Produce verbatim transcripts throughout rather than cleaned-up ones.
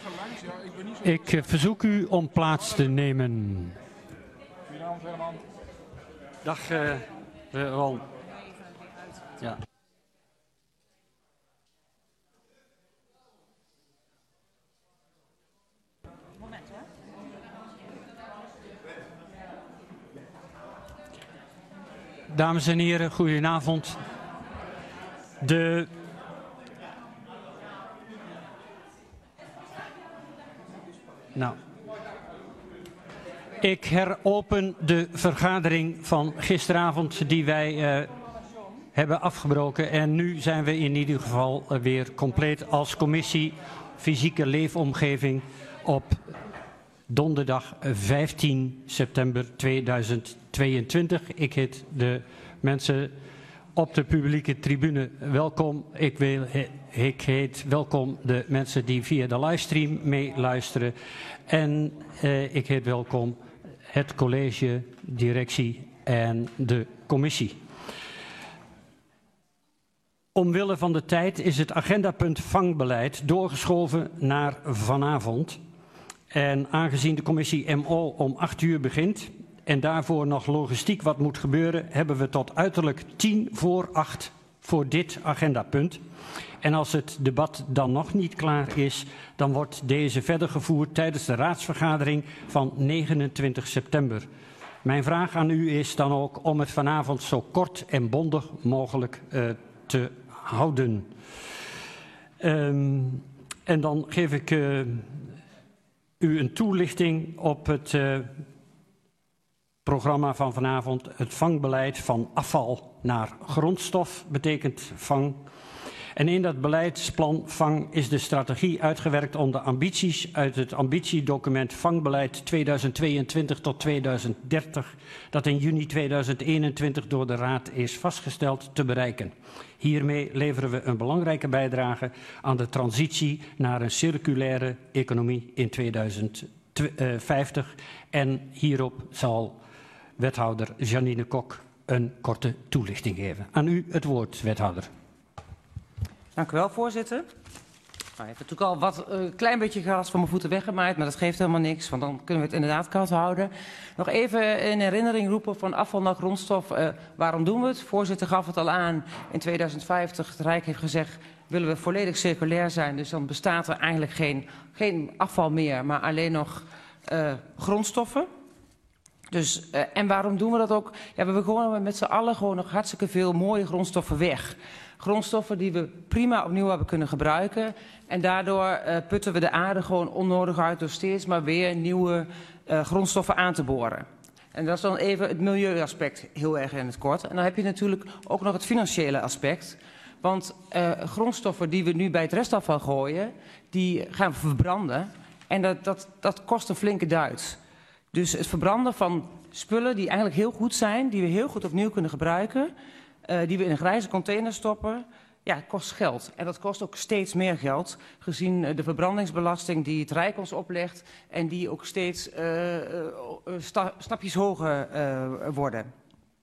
Ik verzoek u om plaats te nemen. Dag, uh, Ron. Ja. Dames en heren, goedenavond. De Nou, ik heropen de vergadering van gisteravond die wij uh, hebben afgebroken. En nu zijn we in ieder geval uh, weer compleet als commissie Fysieke Leefomgeving op donderdag vijftien september tweeduizend tweeëntwintig. Ik heet de mensen op de publieke tribune welkom. Ik, wil, ik heet welkom de mensen die via de livestream meeluisteren. En eh, ik heet welkom het college, directie en de commissie. Omwille van de tijd is het agendapunt vangbeleid doorgeschoven naar vanavond. En aangezien de commissie M O om acht uur begint en daarvoor nog logistiek wat moet gebeuren, hebben we tot uiterlijk tien voor acht voor dit agendapunt. En als het debat dan nog niet klaar is, dan wordt deze verder gevoerd tijdens de raadsvergadering van negenentwintig september. Mijn vraag aan u is dan ook om het vanavond zo kort en bondig mogelijk uh, te houden. Um, en dan geef ik uh, u een toelichting op het uh, programma van vanavond. Het vangbeleid van afval naar grondstof betekent vang. En in dat beleidsplan vang is de strategie uitgewerkt om de ambities uit het ambitiedocument Vangbeleid tweeduizend tweeëntwintig tot tweeduizend dertig, dat in juni tweeduizend eenentwintig door de Raad is vastgesteld, te bereiken. Hiermee leveren we een belangrijke bijdrage aan de transitie naar een circulaire economie in tweeduizend vijftig. En hierop zal wethouder Janine Kok een korte toelichting geven. Aan u het woord, wethouder. Dank u wel, voorzitter. Nou, ik heb natuurlijk al wat een uh, klein beetje gras van mijn voeten weggemaaid, maar dat geeft helemaal niks, want dan kunnen we het inderdaad koud houden. Nog even in herinnering roepen van afval naar grondstof. Uh, waarom doen we het? Voorzitter gaf het al aan. In tweeduizend vijftig, het Rijk heeft gezegd, willen we volledig circulair zijn. Dus dan bestaat er eigenlijk geen, geen afval meer, maar alleen nog uh, grondstoffen. Dus, uh, en waarom doen we dat ook? Ja, we hebben gewoon met z'n allen gewoon nog hartstikke veel mooie grondstoffen weg. Grondstoffen die we prima opnieuw hebben kunnen gebruiken. En daardoor uh, putten we de aarde gewoon onnodig uit door steeds maar weer nieuwe uh, grondstoffen aan te boren. En dat is dan even het milieuaspect heel erg in het kort. En dan heb je natuurlijk ook nog het financiële aspect. Want uh, grondstoffen die we nu bij het restafval gooien, die gaan we verbranden. En dat, dat, dat kost een flinke duit. Dus het verbranden van spullen die eigenlijk heel goed zijn, die we heel goed opnieuw kunnen gebruiken, uh, die we in een grijze container stoppen, ja, kost geld. En dat kost ook steeds meer geld, gezien uh, de verbrandingsbelasting die het Rijk ons oplegt en die ook steeds uh, uh, sta stapjes hoger uh, worden.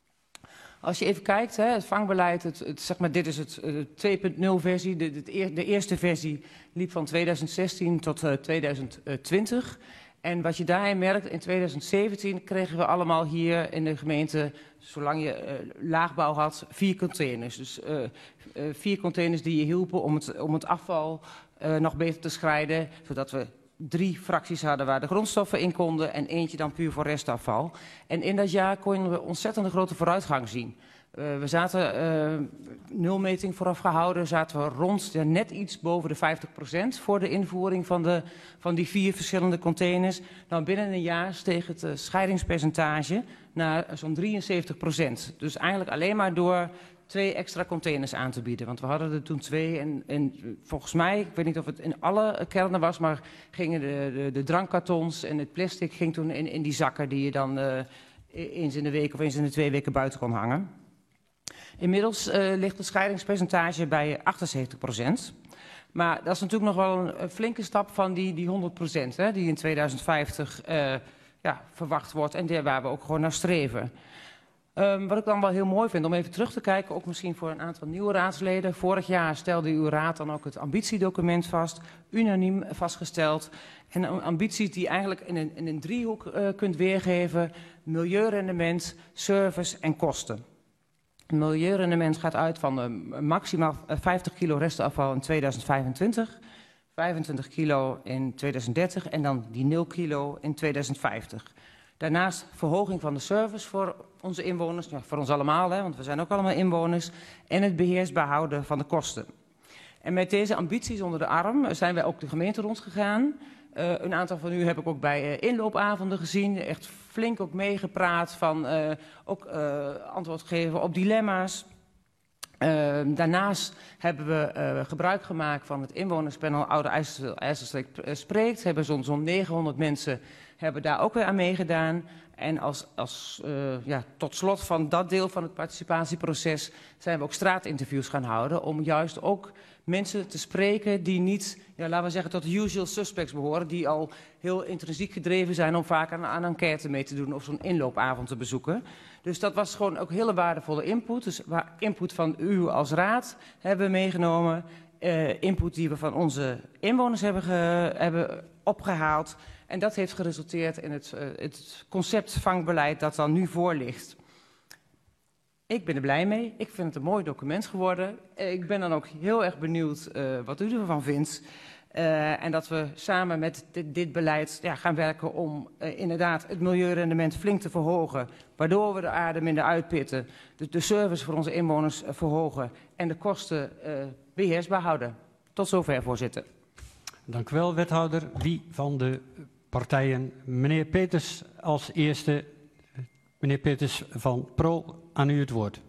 Als je even kijkt, hè, het vangbeleid, het, het, zeg maar, dit is het uh, twee punt nul versie. De, de, de eerste versie liep van tweeduizend zestien tot uh, tweeduizend twintig. En wat je daarin merkt, in tweeduizend zeventien kregen we allemaal hier in de gemeente, zolang je uh, laagbouw had, vier containers. Dus uh, uh, vier containers die je hielpen om het, om het afval uh, nog beter te scheiden, zodat we drie fracties hadden waar de grondstoffen in konden en eentje dan puur voor restafval. En in dat jaar konden we ontzettende grote vooruitgang zien. Uh, we zaten, uh, nulmeting vooraf gehouden, zaten we rond ja, net iets boven de vijftig procent voor de invoering van, de, van die vier verschillende containers. Nou, binnen een jaar steeg het uh, scheidingspercentage naar zo'n drieënzeventig procent. Dus eigenlijk alleen maar door twee extra containers aan te bieden. Want we hadden er toen twee en, en volgens mij, ik weet niet of het in alle kernen was, maar gingen de, de, de drankkartons en het plastic ging toen in, in die zakken die je dan uh, eens in de week of eens in de twee weken buiten kon hangen. Inmiddels uh, ligt het scheidingspercentage bij achtenzeventig procent. Maar dat is natuurlijk nog wel een, een flinke stap van die, die honderd procent hè, die in tweeduizend vijftig uh, ja, verwacht wordt en daar waar we ook gewoon naar streven. Um, wat ik dan wel heel mooi vind om even terug te kijken, ook misschien voor een aantal nieuwe raadsleden. Vorig jaar stelde uw raad dan ook het ambitiedocument vast, unaniem vastgesteld. En ambities die eigenlijk in een, in een driehoek uh, kunt weergeven: milieurendement, service en kosten. Het milieurendement gaat uit van uh, maximaal vijftig kilo restafval in tweeduizend vijfentwintig, vijfentwintig kilo in tweeduizend dertig en dan die nul kilo in tweeduizend vijftig. Daarnaast verhoging van de service voor onze inwoners, ja, voor ons allemaal, hè, want we zijn ook allemaal inwoners, en het beheersbaar houden van de kosten. En met deze ambities onder de arm zijn wij ook de gemeente rondgegaan. Uh, een aantal van u heb ik ook bij uh, inloopavonden gezien, echt flink ook meegepraat, van uh, ook uh, antwoord geven op dilemma's. Uh, daarnaast hebben we uh, gebruik gemaakt van het inwonerspanel Oude IJsselstreek Spreekt. Hebben zo'n zo'n negenhonderd mensen hebben daar ook weer aan meegedaan. En als, als, uh, ja, tot slot van dat deel van het participatieproces zijn we ook straatinterviews gaan houden. Om juist ook mensen te spreken die niet, ja, laten we zeggen, tot de usual suspects behoren. Die al heel intrinsiek gedreven zijn om vaak aan, aan enquête mee te doen of zo'n inloopavond te bezoeken. Dus dat was gewoon ook hele waardevolle input. Dus input van u als raad hebben we meegenomen. Uh, input die we van onze inwoners hebben, ge, hebben opgehaald. En dat heeft geresulteerd in het, uh, het concept vangbeleid dat dan nu voor ligt. Ik ben er blij mee. Ik vind het een mooi document geworden. Ik ben dan ook heel erg benieuwd uh, wat u ervan vindt. Uh, en dat we samen met dit, dit beleid ja, gaan werken om uh, inderdaad het milieurendement flink te verhogen. Waardoor we de aarde minder uitpitten, de, de service voor onze inwoners uh, verhogen en de kosten uh, beheersbaar houden. Tot zover, voorzitter. Dank u wel, wethouder. Wie van de partijen? Meneer Peters als eerste. Meneer Peters van Pro, aan u het woord.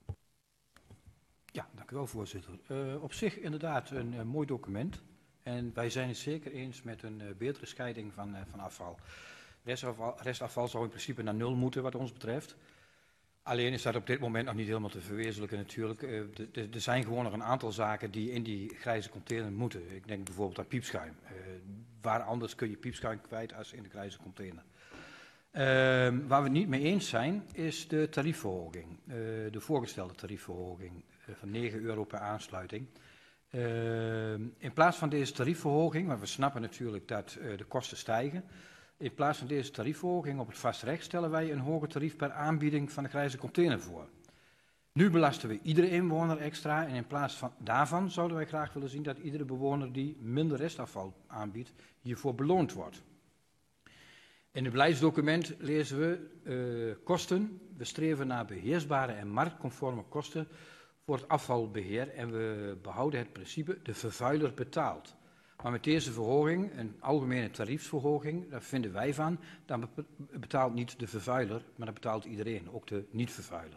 Ja, dank u wel, voorzitter. Uh, op zich inderdaad een uh, mooi document. En wij zijn het zeker eens met een uh, betere scheiding van, uh, van afval. Restafval. Restafval zou in principe naar nul moeten wat ons betreft. Alleen is dat op dit moment nog niet helemaal te verwezenlijken natuurlijk. Uh, Er zijn gewoon nog een aantal zaken die in die grijze container moeten. Ik denk bijvoorbeeld aan piepschuim. Uh, waar anders kun je piepschuim kwijt als in de grijze container. Uh, waar we het niet mee eens zijn is de tariefverhoging. Uh, de voorgestelde tariefverhoging uh, van negen euro per aansluiting. Uh, in plaats van deze tariefverhoging, maar we snappen natuurlijk dat uh, de kosten stijgen. In plaats van deze tariefverhoging op het vast recht stellen wij een hoger tarief per aanbieding van de grijze container voor. Nu belasten we iedere inwoner extra en in plaats van daarvan zouden wij graag willen zien dat iedere bewoner die minder restafval aanbiedt hiervoor beloond wordt. In het beleidsdocument lezen we uh, kosten. We streven naar beheersbare en marktconforme kosten voor het afvalbeheer en we behouden het principe de vervuiler betaalt. Maar met deze verhoging, een algemene tariefsverhoging, daar vinden wij van, dan betaalt niet de vervuiler, maar dat betaalt iedereen, ook de niet-vervuiler.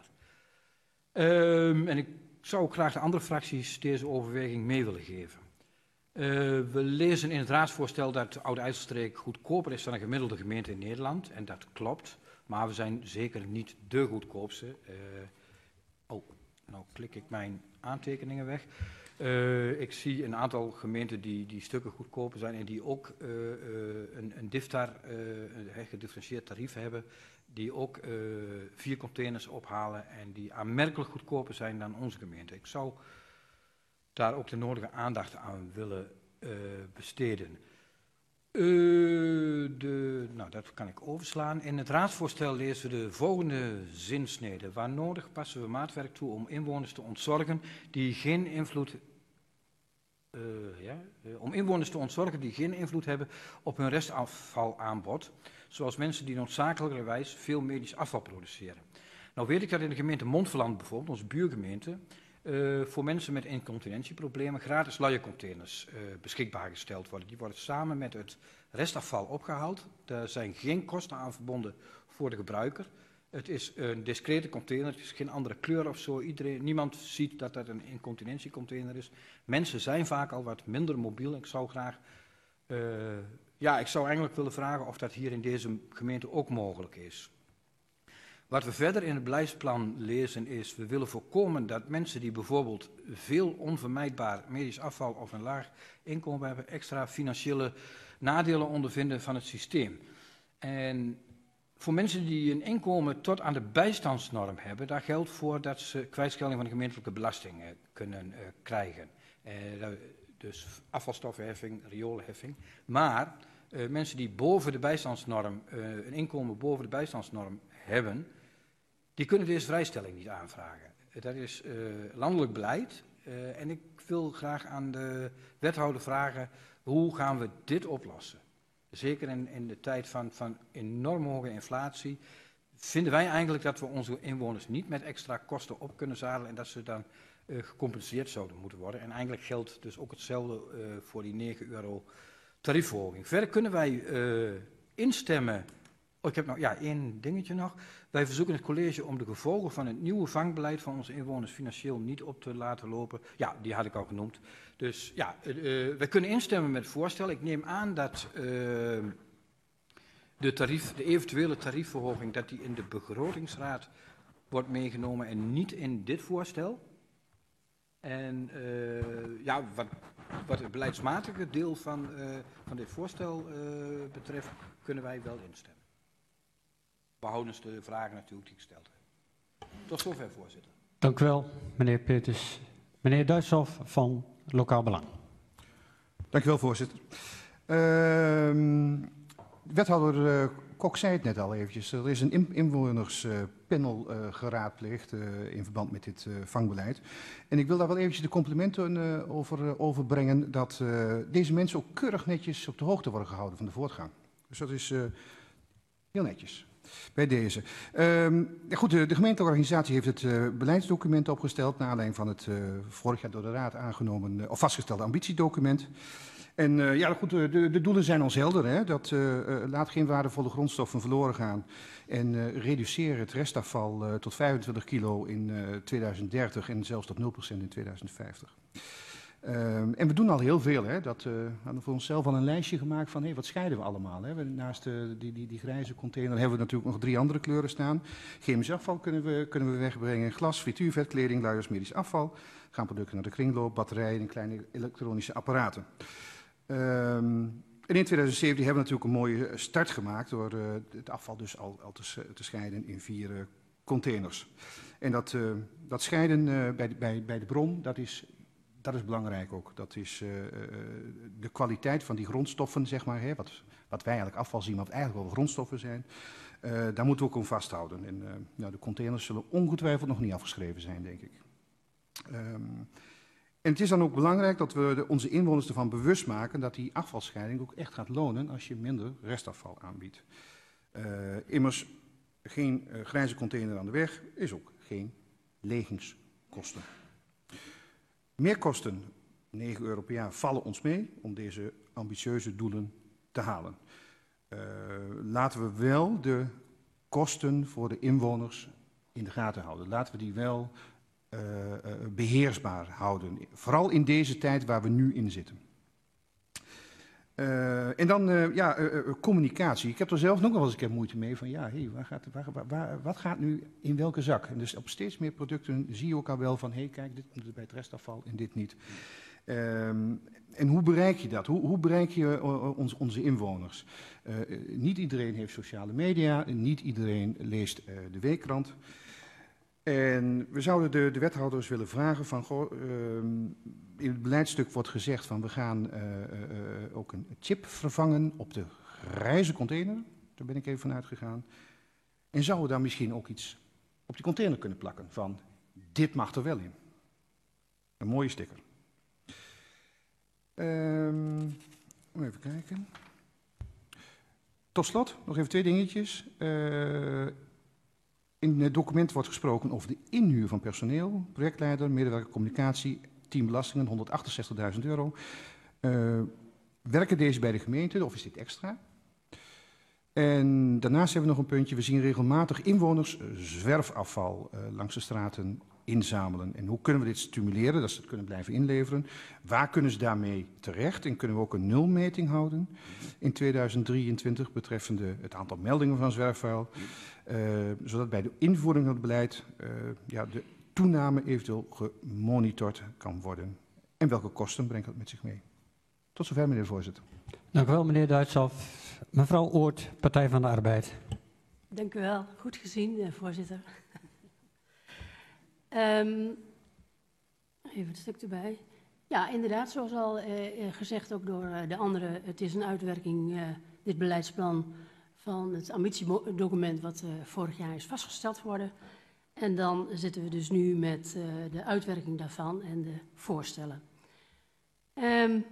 Um, en ik zou ook graag de andere fracties deze overweging mee willen geven. Uh, we lezen in het raadsvoorstel dat de Oude IJsselstreek goedkoper is dan een gemiddelde gemeente in Nederland. En dat klopt, maar we zijn zeker niet de goedkoopste. Uh, oh, nou klik ik mijn aantekeningen weg. Uh, ik zie een aantal gemeenten die, die stukken goedkoper zijn en die ook uh, uh, een, een DIFTAR, uh, een gedifferentieerd tarief hebben. Die ook uh, vier containers ophalen en die aanmerkelijk goedkoper zijn dan onze gemeente. Ik zou daar ook de nodige aandacht aan willen uh, besteden. Uh, de, nou, dat kan ik overslaan. In het raadsvoorstel lezen we de volgende zinsnede. Waar nodig passen we maatwerk toe om inwoners te ontzorgen die geen invloed, uh, ja, uh, om inwoners te ontzorgen die geen invloed hebben op hun restafvalaanbod, zoals mensen die noodzakelijkerwijs veel medisch afval produceren. Nou weet ik dat in de gemeente Montferland bijvoorbeeld, onze buurgemeente, Uh, voor mensen met incontinentieproblemen gratis luiercontainers uh, beschikbaar gesteld worden. Die worden samen met het restafval opgehaald. Daar zijn geen kosten aan verbonden voor de gebruiker. Het is een discrete container, het is geen andere kleur of zo. Iedereen, niemand ziet dat dat een incontinentiecontainer is. Mensen zijn vaak al wat minder mobiel. Ik zou graag, uh, ja, ik zou eigenlijk willen vragen of dat hier in deze gemeente ook mogelijk is. Wat we verder in het beleidsplan lezen is, we willen voorkomen dat mensen die bijvoorbeeld veel onvermijdbaar medisch afval of een laag inkomen hebben, extra financiële nadelen ondervinden van het systeem. En Voor mensen die een inkomen tot aan de bijstandsnorm hebben, daar geldt voor dat ze kwijtschelding van de gemeentelijke belasting uh, kunnen uh, krijgen. Uh, dus afvalstoffenheffing, rioolheffing. Maar uh, mensen die boven de bijstandsnorm, uh, een inkomen boven de bijstandsnorm hebben, die kunnen deze vrijstelling niet aanvragen. Uh, dat is uh, landelijk beleid. Uh, en ik wil graag aan de wethouder vragen, hoe gaan we dit oplossen? Zeker in, in de tijd van, van enorm hoge inflatie vinden wij eigenlijk dat we onze inwoners niet met extra kosten op kunnen zadelen en dat ze dan uh, gecompenseerd zouden moeten worden. En eigenlijk geldt dus ook hetzelfde uh, voor die negen euro tariefverhoging. Verder kunnen wij uh, instemmen. Oh, ik heb nog ja, één dingetje nog. Wij verzoeken het college om de gevolgen van het nieuwe vangbeleid van onze inwoners financieel niet op te laten lopen. Ja, die had ik al genoemd. Dus ja, uh, uh, we kunnen instemmen met het voorstel. Ik neem aan dat uh, de, tarief, de eventuele tariefverhoging dat die in de begrotingsraad wordt meegenomen en niet in dit voorstel. En uh, ja, wat, wat het beleidsmatige deel van, uh, van dit voorstel uh, betreft, kunnen wij wel instemmen. Behoudens de vragen natuurlijk die ik gesteld heb. Tot zover, voorzitter. Dank u wel, meneer Peters. Meneer Duitshoff van Lokaal Belang. Dank u wel, voorzitter. Uh, wethouder uh, Kok zei het net al eventjes. Er is een in inwonerspanel uh, geraadpleegd uh, in verband met dit uh, vangbeleid. En ik wil daar wel eventjes de complimenten uh, over uh, overbrengen dat uh, deze mensen ook keurig netjes op de hoogte worden gehouden van de voortgang. Dus dat is uh, heel netjes. Bij deze. Uh, goed, de, de gemeentelijke organisatie heeft het uh, beleidsdocument opgesteld naar aanleiding van het uh, vorig jaar door de Raad aangenomen uh, of vastgestelde ambitiedocument. En uh, ja, goed, de, de doelen zijn ons helder. Hè? Dat uh, uh, laat geen waardevolle grondstoffen verloren gaan en uh, reduceer het restafval uh, tot vijfentwintig kilo in uh, tweeduizend dertig en zelfs tot nul procent in tweeduizend vijftig. Uh, en we doen al heel veel. Hè? Dat, uh, we hadden voor onszelf al een lijstje gemaakt van hey, wat scheiden we allemaal. Hè? We, naast uh, die, die, die grijze container hebben we natuurlijk nog drie andere kleuren staan. Chemisch afval kunnen we, kunnen we wegbrengen. Glas, frituurvet, kleding, luiers, medisch afval. Gaan producten naar de kringloop, batterijen en kleine elektronische apparaten. Uh, en in tweeduizend zeventien hebben we natuurlijk een mooie start gemaakt door uh, het afval dus al, al te, te scheiden in vier uh, containers. En dat, uh, dat scheiden uh, bij, de, bij, bij de bron, dat is... Dat is belangrijk ook. Dat is uh, de kwaliteit van die grondstoffen, zeg maar, hè, wat, wat wij eigenlijk afval zien, maar wat eigenlijk wel grondstoffen zijn. Uh, daar moeten we ook om vasthouden. En uh, nou, de containers zullen ongetwijfeld nog niet afgeschreven zijn, denk ik. Um, en het is dan ook belangrijk dat we de, onze inwoners ervan bewust maken dat die afvalscheiding ook echt gaat lonen als je minder restafval aanbiedt. Uh, immers, geen uh, grijze container aan de weg is ook geen legingskosten. Meerkosten, negen euro per jaar, vallen ons mee om deze ambitieuze doelen te halen. Uh, laten we wel de kosten voor de inwoners in de gaten houden. Laten we die wel uh, uh, beheersbaar houden. Vooral in deze tijd waar we nu in zitten. Uh, en dan uh, ja, uh, uh, communicatie. Ik heb er zelf nog wel eens een keer moeite mee van ja, hey, waar gaat, waar, waar, waar, wat gaat nu in welke zak? En dus op steeds meer producten zie je ook al wel van hé, hey, kijk, dit komt bij het restafval en dit niet. Um, en hoe bereik je dat? Hoe, hoe bereik je uh, ons, onze inwoners? Uh, niet iedereen heeft sociale media, niet iedereen leest uh, de weekkrant. En we zouden de, de wethouders willen vragen van, goh, uh, in het beleidstuk wordt gezegd van we gaan uh, uh, ook een chip vervangen op de grijze container. Daar ben ik even van uitgegaan. En zouden we daar misschien ook iets op die container kunnen plakken van dit mag er wel in. Een mooie sticker. Um, even kijken. Tot slot nog even twee dingetjes. Uh, In het document wordt gesproken over de inhuur van personeel, projectleider, medewerker communicatie, team belastingen, honderdachtenzestigduizend euro. Uh, werken deze bij de gemeente of is dit extra? En daarnaast hebben we nog een puntje, we zien regelmatig inwoners zwerfafval uh, langs de straten inzamelen. En hoe kunnen we dit stimuleren, dat ze het kunnen blijven inleveren? Waar kunnen ze daarmee terecht? En kunnen we ook een nulmeting houden in tweeduizend drieëntwintig betreffende het aantal meldingen van zwerfvuil? Uh, zodat bij de invoering van het beleid uh, ja, de toename eventueel gemonitord kan worden. En welke kosten brengt dat met zich mee? Tot zover, meneer de voorzitter. Dank u wel, meneer Duitshoff. Mevrouw Oort, Partij van de Arbeid. Dank u wel. Goed gezien, eh, voorzitter. um, even het stuk erbij. Ja, inderdaad, zoals al eh, gezegd ook door uh, de anderen, het is een uitwerking, uh, dit beleidsplan, van het ambitiedocument wat uh, vorig jaar is vastgesteld worden. En dan zitten we dus nu met uh, de uitwerking daarvan en de voorstellen. Um, uh,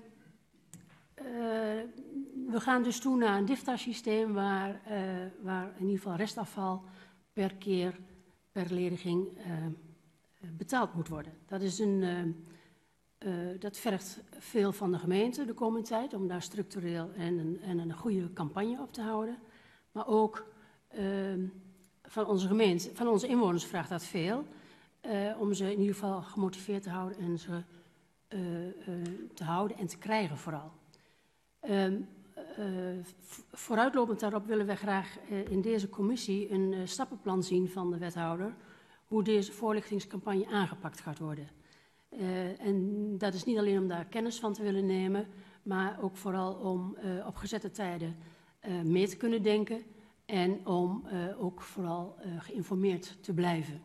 we gaan dus toe naar een DIFTA-systeem waar, uh, waar in ieder geval restafval per keer per lediging uh, betaald moet worden. Dat, is een, uh, uh, dat vergt veel van de gemeente de komende tijd om daar structureel en een, en een goede campagne op te houden. Maar ook uh, van onze gemeente, van onze inwoners vraagt dat veel, uh, om ze in ieder geval gemotiveerd te houden en ze uh, uh, te houden en te krijgen vooral. Uh, uh, vooruitlopend daarop willen we graag uh, in deze commissie een uh, stappenplan zien van de wethouder, hoe deze voorlichtingscampagne aangepakt gaat worden. Uh, en dat is niet alleen om daar kennis van te willen nemen, maar ook vooral om uh, op gezette tijden uh, mee te kunnen denken en om uh, ook vooral uh, geïnformeerd te blijven.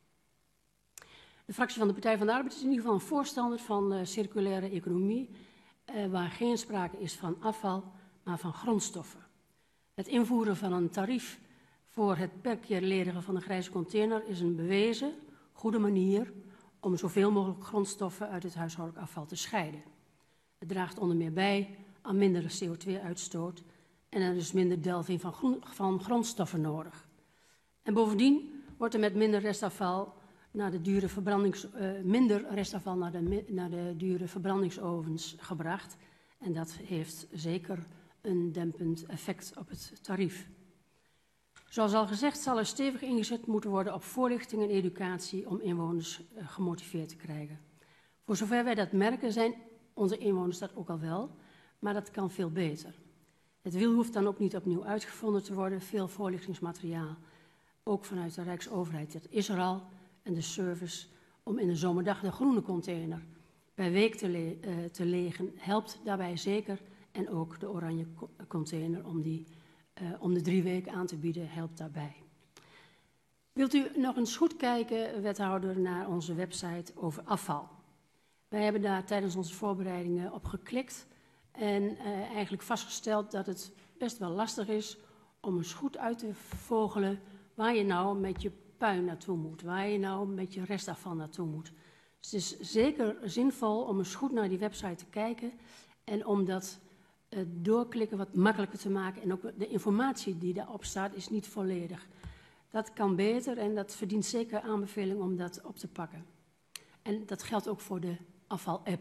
De fractie van de Partij van de Arbeid is in ieder geval een voorstander van uh, circulaire economie, uh, waar geen sprake is van afval, maar van grondstoffen. Het invoeren van een tarief voor het per keer ledigen van een grijze container is een bewezen, goede manier om zoveel mogelijk grondstoffen uit het huishoudelijk afval te scheiden. Het draagt onder meer bij aan mindere C O twee uitstoot en er is minder delving van, groen, van grondstoffen nodig. En bovendien wordt er met minder restafval naar de dure verbrandings, uh, minder restafval naar de, naar de dure verbrandingsovens gebracht. En dat heeft zeker een dempend effect op het tarief. Zoals al gezegd zal er stevig ingezet moeten worden op voorlichting en educatie om inwoners uh, gemotiveerd te krijgen. Voor zover wij dat merken zijn onze inwoners dat ook al wel, maar dat kan veel beter. Het wiel hoeft dan ook niet opnieuw uitgevonden te worden. Veel voorlichtingsmateriaal, ook vanuit de Rijksoverheid, dat is er al. En de service om in de zomerdag de groene container bij week te, le uh, te legen helpt daarbij zeker. En ook de oranje container om, die, uh, om de drie weken aan te bieden helpt daarbij. Wilt u nog eens goed kijken, wethouder, naar onze website over afval? Wij hebben daar tijdens onze voorbereidingen op geklikt en uh, eigenlijk vastgesteld dat het best wel lastig is om eens goed uit te vogelen waar je nou met je puin naartoe moet, waar je nou met je restafval naartoe moet. Dus het is zeker zinvol om eens goed naar die website te kijken en om dat uh, doorklikken wat makkelijker te maken. En ook de informatie die daarop staat is niet volledig. Dat kan beter en dat verdient zeker aanbeveling om dat op te pakken. En dat geldt ook voor de afval-app.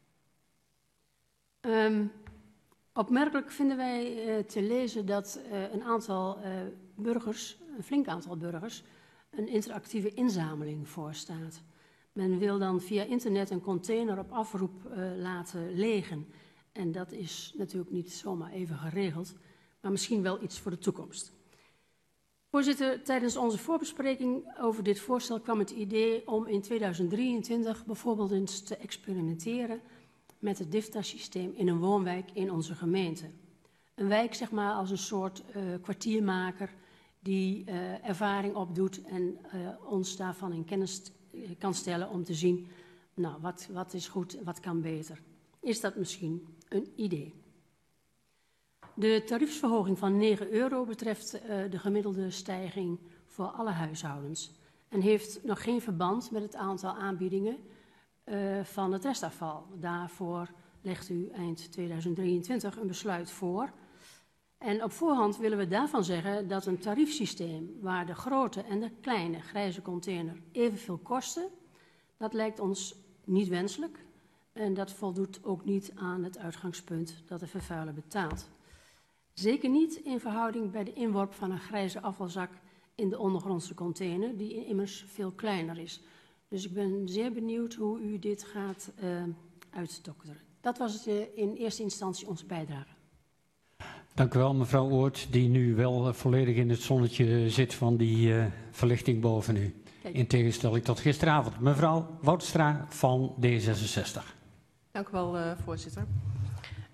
Um, opmerkelijk vinden wij uh, te lezen dat uh, een aantal uh, burgers, een flink aantal burgers, een interactieve inzameling voorstaat. Men wil dan via internet een container op afroep uh, laten legen. En dat is natuurlijk niet zomaar even geregeld, maar misschien wel iets voor de toekomst. Voorzitter, tijdens onze voorbespreking over dit voorstel kwam het idee om in tweeduizend drieëntwintig bijvoorbeeld eens te experimenteren met het DIFTA-systeem in een woonwijk in onze gemeente. Een wijk zeg maar als een soort uh, kwartiermaker die uh, ervaring opdoet en uh, ons daarvan in kennis uh, kan stellen om te zien, nou, wat, wat is goed, wat kan beter. Is dat misschien een idee? De tariefsverhoging van negen euro betreft uh, de gemiddelde stijging voor alle huishoudens en heeft nog geen verband met het aantal aanbiedingen uh, van het restafval. Daarvoor legt u eind tweeduizend drieëntwintig een besluit voor. En op voorhand willen we daarvan zeggen dat een tariefsysteem waar de grote en de kleine grijze container evenveel kosten, dat lijkt ons niet wenselijk en dat voldoet ook niet aan het uitgangspunt dat de vervuiler betaalt. Zeker niet in verhouding bij de inworp van een grijze afvalzak in de ondergrondse container, die immers veel kleiner is. Dus ik ben zeer benieuwd hoe u dit gaat uh, uitdokteren. Dat was het uh, in eerste instantie onze bijdrage. Dank u wel, mevrouw Oort, die nu wel uh, volledig in het zonnetje zit van die uh, verlichting boven u. Kijk. In tegenstelling tot gisteravond. Mevrouw Woudstra van D zesenzestig. Dank u wel, uh, voorzitter.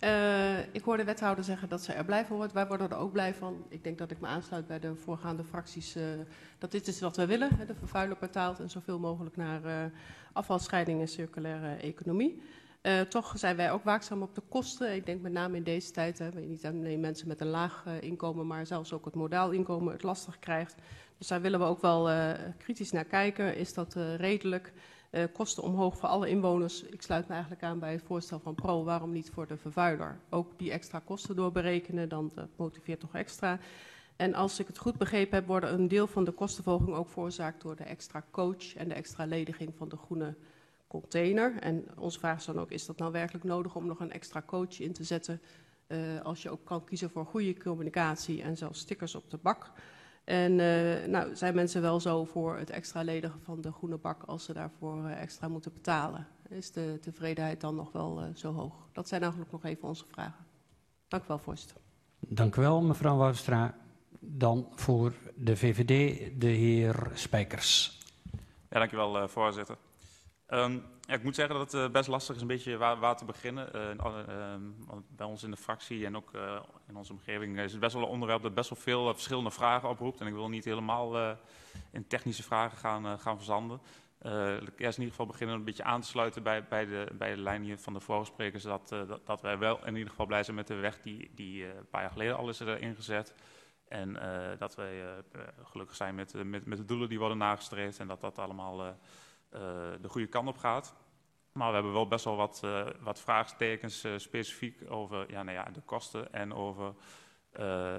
Uh, ik hoor de wethouder zeggen dat ze er blij van wordt. Wij worden er ook blij van. Ik denk dat ik me aansluit bij de voorgaande fracties. Uh, dat dit is wat wij willen. Hè, de vervuiler betaalt en zoveel mogelijk naar uh, afvalscheiding en circulaire economie. Uh, toch zijn wij ook waakzaam op de kosten. Ik denk met name in deze tijd, hè, niet alleen mensen met een laag uh, inkomen, maar zelfs ook het modaal inkomen het lastig krijgt. Dus daar willen we ook wel uh, kritisch naar kijken. Is dat uh, redelijk? Uh, kosten omhoog voor alle inwoners. Ik sluit me eigenlijk aan bij het voorstel van Pro. Waarom niet voor de vervuiler? Ook die extra kosten doorberekenen, dan dat motiveert toch extra. En als ik het goed begrepen heb, worden een deel van de kostenverhoging ook veroorzaakt door de extra coach en de extra lediging van de groene container. En onze vraag is dan ook, is dat nou werkelijk nodig om nog een extra coach in te zetten? Uh, als je ook kan kiezen voor goede communicatie en zelfs stickers op de bak. En uh, nou, zijn mensen wel zo voor het extra ledigen van de groene bak als ze daarvoor uh, extra moeten betalen? Is de tevredenheid dan nog wel uh, zo hoog? Dat zijn eigenlijk nog even onze vragen. Dank u wel, voorzitter. Dank u wel, mevrouw Woudstra. Dan voor de V V D, de heer Spijkers. Ja, dank u wel, uh, voorzitter. Um, ja, ik moet zeggen dat het uh, best lastig is een beetje waar, waar te beginnen. Uh, uh, uh, bij ons in de fractie en ook uh, in onze omgeving is het best wel een onderwerp dat best wel veel uh, verschillende vragen oproept. En ik wil niet helemaal uh, in technische vragen gaan, uh, gaan verzanden. Uh, ik eerst in ieder geval beginnen een beetje aan te sluiten bij, bij, de, bij de lijn hier van de vorige sprekers. Dat, uh, dat, dat wij wel in ieder geval blij zijn met de weg die, die uh, een paar jaar geleden al is uh, ingezet. En uh, dat wij uh, gelukkig zijn met, uh, met, met de doelen die worden nagestreefd en dat dat allemaal uh, uh, de goede kant op gaat. Maar we hebben wel best wel wat, uh, wat vraagtekens uh, specifiek over ja, nou ja, de kosten en over uh, uh,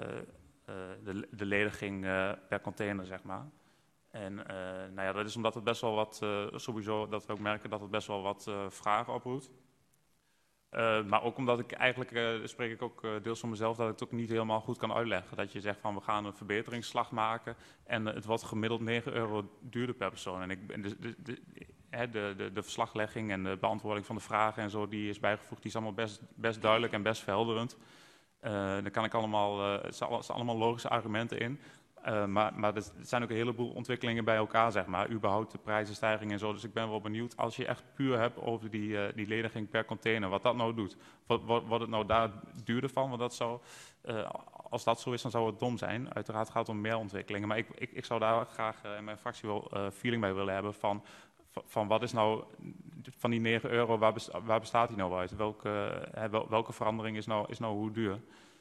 de, de lediging uh, per container, zeg maar. En uh, nou ja, dat is omdat het best wel wat, uh, sowieso dat we ook merken dat het best wel wat uh, vragen oproept. Uh, maar ook omdat ik eigenlijk, uh, spreek ik ook uh, deels van mezelf, dat ik het ook niet helemaal goed kan uitleggen. Dat je zegt van we gaan een verbeteringsslag maken en uh, het wordt gemiddeld negen euro duurder per persoon. En ik, de, de, de, de, de, de verslaglegging en de beantwoording van de vragen en zo die is bijgevoegd, die is allemaal best, best duidelijk en best verhelderend. Uh, daar kan ik allemaal, uh, het zijn allemaal logische argumenten in. Uh, maar, maar er zijn ook een heleboel ontwikkelingen bij elkaar, zeg maar. Überhaupt de prijzenstijging en zo. Dus ik ben wel benieuwd, als je echt puur hebt over die, uh, die lediging per container, wat dat nou doet. Wordt het nou daar duurder van? Want dat zou, uh, als dat zo is, dan zou het dom zijn. Uiteraard gaat het om meer ontwikkelingen. Maar ik, ik, ik zou daar graag uh, in mijn fractie wel uh, feeling bij willen hebben van, van wat is nou, van die negen euro, waar, besta waar bestaat die nou uit? Welke, uh, wel, welke verandering is nou, is nou hoe duur?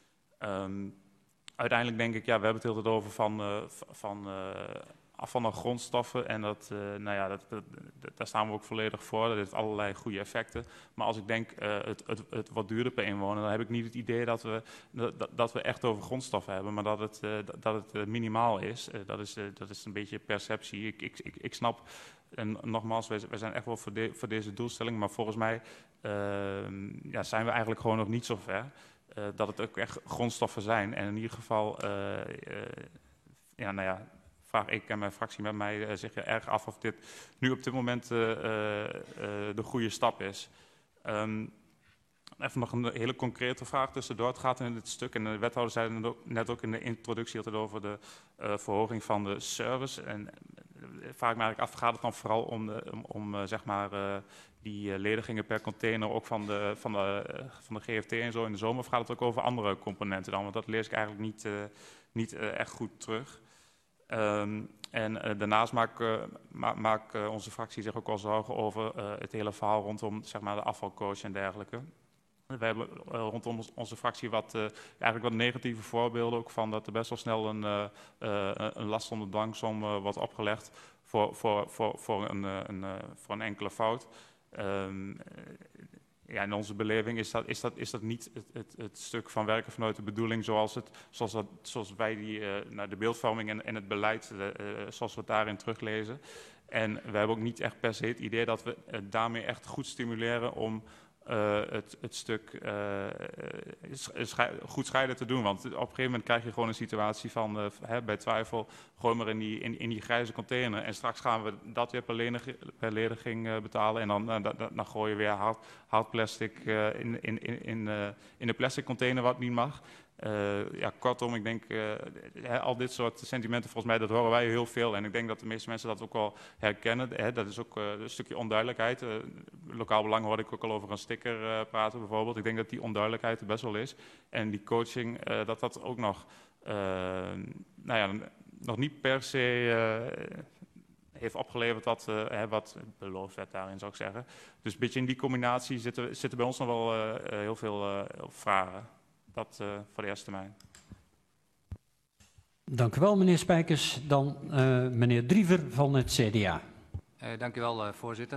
Um, Uiteindelijk denk ik, ja, we hebben het heel tijd over van, uh, van uh, afval naar grondstoffen. En dat, uh, nou ja, dat, dat, dat, daar staan we ook volledig voor. Dat heeft allerlei goede effecten. Maar als ik denk, uh, het, het, het wat duurder per inwoner, dan heb ik niet het idee dat we, dat, dat we echt over grondstoffen hebben. Maar dat het, uh, dat het uh, minimaal is. Uh, dat is. Uh, dat is een beetje perceptie. Ik, ik, ik, ik snap, en nogmaals, wij, wij zijn echt wel voor, de, voor deze doelstelling. Maar volgens mij uh, ja, zijn we eigenlijk gewoon nog niet zo ver. Uh, dat het ook echt grondstoffen zijn. En in ieder geval, uh, uh, ja, nou ja, vraag ik en mijn fractie met mij uh, zich erg af of dit nu op dit moment uh, uh, uh, de goede stap is. Um, even nog een hele concrete vraag tussendoor. Het gaat in dit stuk, en de wethouder zei het net ook in de introductie altijd over de uh, verhoging van de service. En uh, vraag ik me eigenlijk af, gaat het dan vooral om, de, om, om uh, zeg maar... Uh, die uh, ledigingen per container, ook van de, van, de, uh, van de G F T en zo in de zomer, of gaat het ook over andere componenten dan? Want dat lees ik eigenlijk niet, uh, niet uh, echt goed terug. Um, en uh, daarnaast maakt uh, ma maak, uh, onze fractie zich ook al zorgen over uh, het hele verhaal rondom, zeg maar, de afvalcoach en dergelijke. We hebben uh, rondom onze fractie wat, uh, eigenlijk wat negatieve voorbeelden ook van dat er best wel snel een, uh, uh, een last onder dwangsom uh, wordt opgelegd voor, voor, voor, voor, een, uh, een, uh, voor een enkele fout. Um, ja, in onze beleving is dat, is dat, is dat niet het, het, het stuk van werken vanuit de bedoeling zoals, het, zoals, dat, zoals wij die, uh, naar de beeldvorming en, en het beleid, uh, zoals we het daarin teruglezen. En we hebben ook niet echt per se het idee dat we uh, daarmee echt goed stimuleren om uh, het, het stuk uh, schei goed scheiden te doen. Want op een gegeven moment krijg je gewoon een situatie van, uh, hè, bij twijfel, gooi maar in die, in, in die grijze container. En straks gaan we dat weer per, lenig, per lediging uh, betalen. En dan, uh, da, da, dan gooi je weer hard, hard plastic uh, in, in, in, in, uh, in de plastic container wat niet mag. Uh, ja, kortom, ik denk, uh, he, al dit soort sentimenten, volgens mij, dat horen wij heel veel. En ik denk dat de meeste mensen dat ook wel herkennen. He, dat is ook uh, een stukje onduidelijkheid. Uh, lokaal belang hoorde ik ook al over een sticker uh, praten bijvoorbeeld. Ik denk dat die onduidelijkheid er best wel is. En die coaching, uh, dat dat ook nog, uh, nou ja, nog niet per se uh, heeft opgeleverd wat, uh, hè, wat beloofd werd daarin, zou ik zeggen. Dus een beetje in die combinatie zitten, zitten bij ons nog wel uh, heel veel uh, vragen. Dat uh, voor de eerste termijn. Dank u wel, meneer Spijkers. Dan uh, meneer Driever van het C D A. Uh, dank u wel, uh, voorzitter.